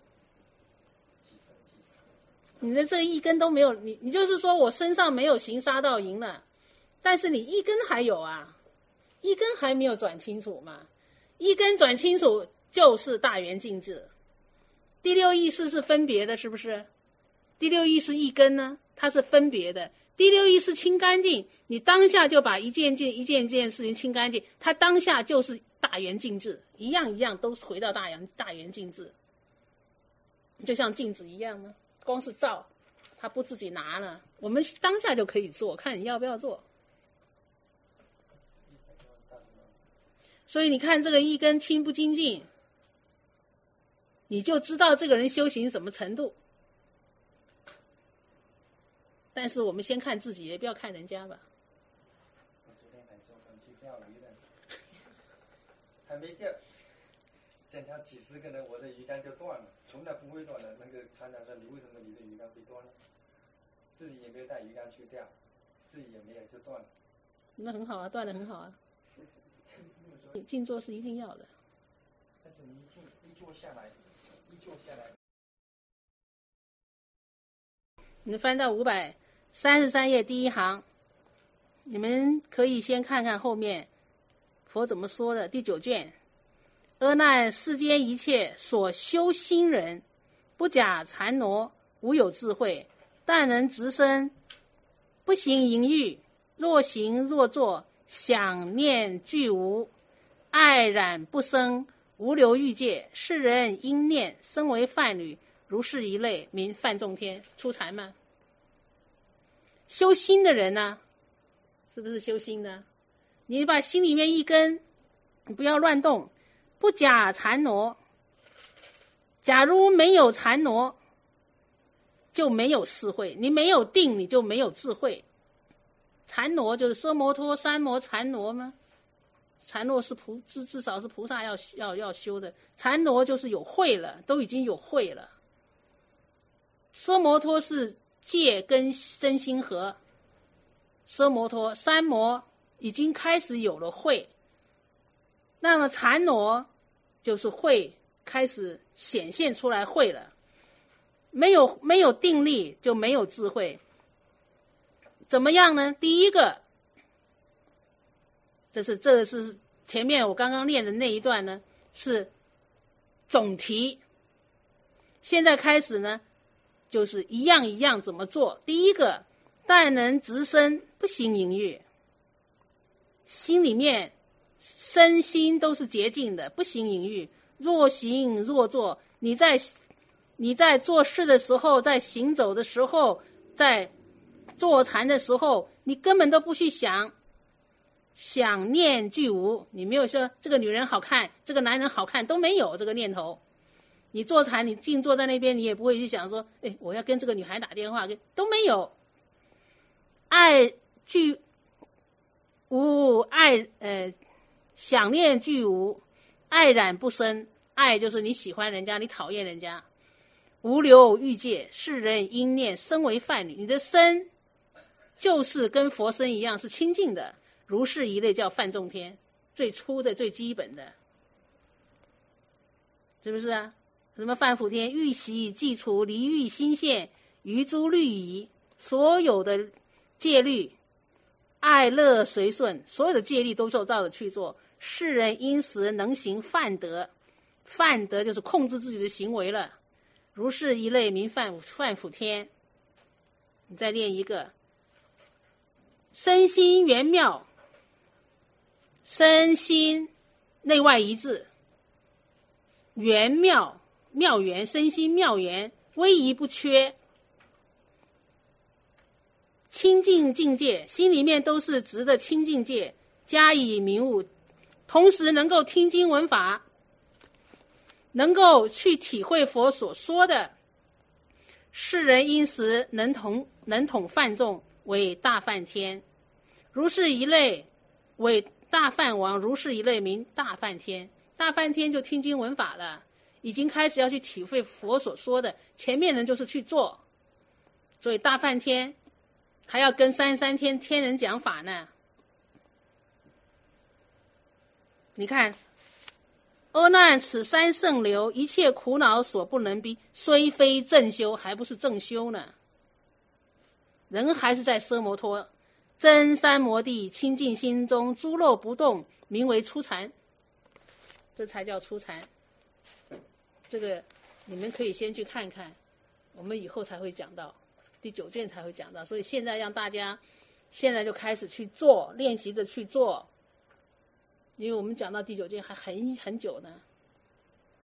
你的这一根都没有，你就是说我身上没有行杀盗淫了，但是你一根还有啊，一根还没有转清楚嘛，一根转清楚就是大圆净智。第六意识是分别的，是不是？第六意识一根呢，它是分别的。第六意识清干净，你当下就把一件事情清干净，它当下就是大圆净智，一样都回到大圆净智，就像镜子一样吗？光是照，它不自己拿了，我们当下就可以做，看你要不要做。所以你看这个一根清不精进，你就知道这个人修行什么程度。但是我们先看自己，也不要看人家吧。 我昨天还说去钓鱼的，还没钓，检查几十个人，我的鱼竿就断了，从来不会断的。那个船长说：“你为什么你的鱼竿会断呢？”自己也没有带鱼竿去钓，自己也没有就断了。 那很好啊，断了很好啊。静坐是一定要的。 但是你一坐下来。 你翻到533页第一行，你们可以先看看后面佛怎么说的。第9卷，阿难，世间一切所修心人，不假缠挪，无有智慧，但能直身，不行淫欲，若行若坐，想念俱无，爱染不生， 无留欲界，世人因念生为梵侣，如是一类，名梵众天。初禅嘛，修心的人呢，是不是修心的？你把心里面一根，你不要乱动，不假禅挪。假如没有禅挪，就没有智慧。你没有定，你就没有智慧。禅挪就是奢摩他、三摩禅挪吗？禅挪是至少是菩萨要修的。禅挪就是有慧了，都已经有慧了。奢摩他是戒跟真心合，奢摩他、三摩已经开始有了慧。那么禅挪就是慧开始显现出来慧了。没有定力就没有智慧。怎么样呢？第一个，这是前面我刚刚念的那一段呢，是总题。现在开始呢，就是一样一样怎么做。第一个，但能直身，不行淫欲。心里面身心都是洁净的，不行淫欲。若行若坐，你在做事的时候，在行走的时候，在坐禅的时候，你根本都不去想念俱无。你没有说这个女人好看，这个男人好看，都没有这个念头。你坐禅，你静坐在那边，你也不会去想说，我要跟这个女孩打电话，都没有。爱俱无，想念俱无，爱染不生。爱就是你喜欢人家，你讨厌人家。无留欲界，世人因念生为梵侣。你的身就是跟佛身一样是清净的，如是一类叫梵众天，最初的最基本的，是不是啊？什么梵辅天，欲习既除，离欲心现，于诸律仪，所有的戒律，爱乐随顺，所有的戒律都受照着去做。世人因时能行梵德，梵德就是控制自己的行为了。如是一类名梵辅天。你再练一个，身心圆妙，身心内外一致，圆妙妙圆，身心妙圆，威仪不缺，清净境界，心里面都是直的清净界，加以明悟，同时能够听经闻法，能够去体会佛所说的。世人因时能统梵众，为大梵天。如是一类为大梵王，如是一类名大梵天。大梵天就听经闻法了，已经开始要去体会佛所说的，前面人就是去做。所以大梵天还要跟33天天人讲法呢。你看，阿难，此三圣流，一切苦恼所不能逼，虽非正修，还不是正修呢。人还是在奢摩他，真三摩地，清净心中，诸漏不动，名为初禅。这才叫初禅。这个你们可以先去看看，我们以后才会讲到，第9卷才会讲到。所以现在让大家现在就开始去做，练习着去做。因为我们讲到第9卷还很久呢。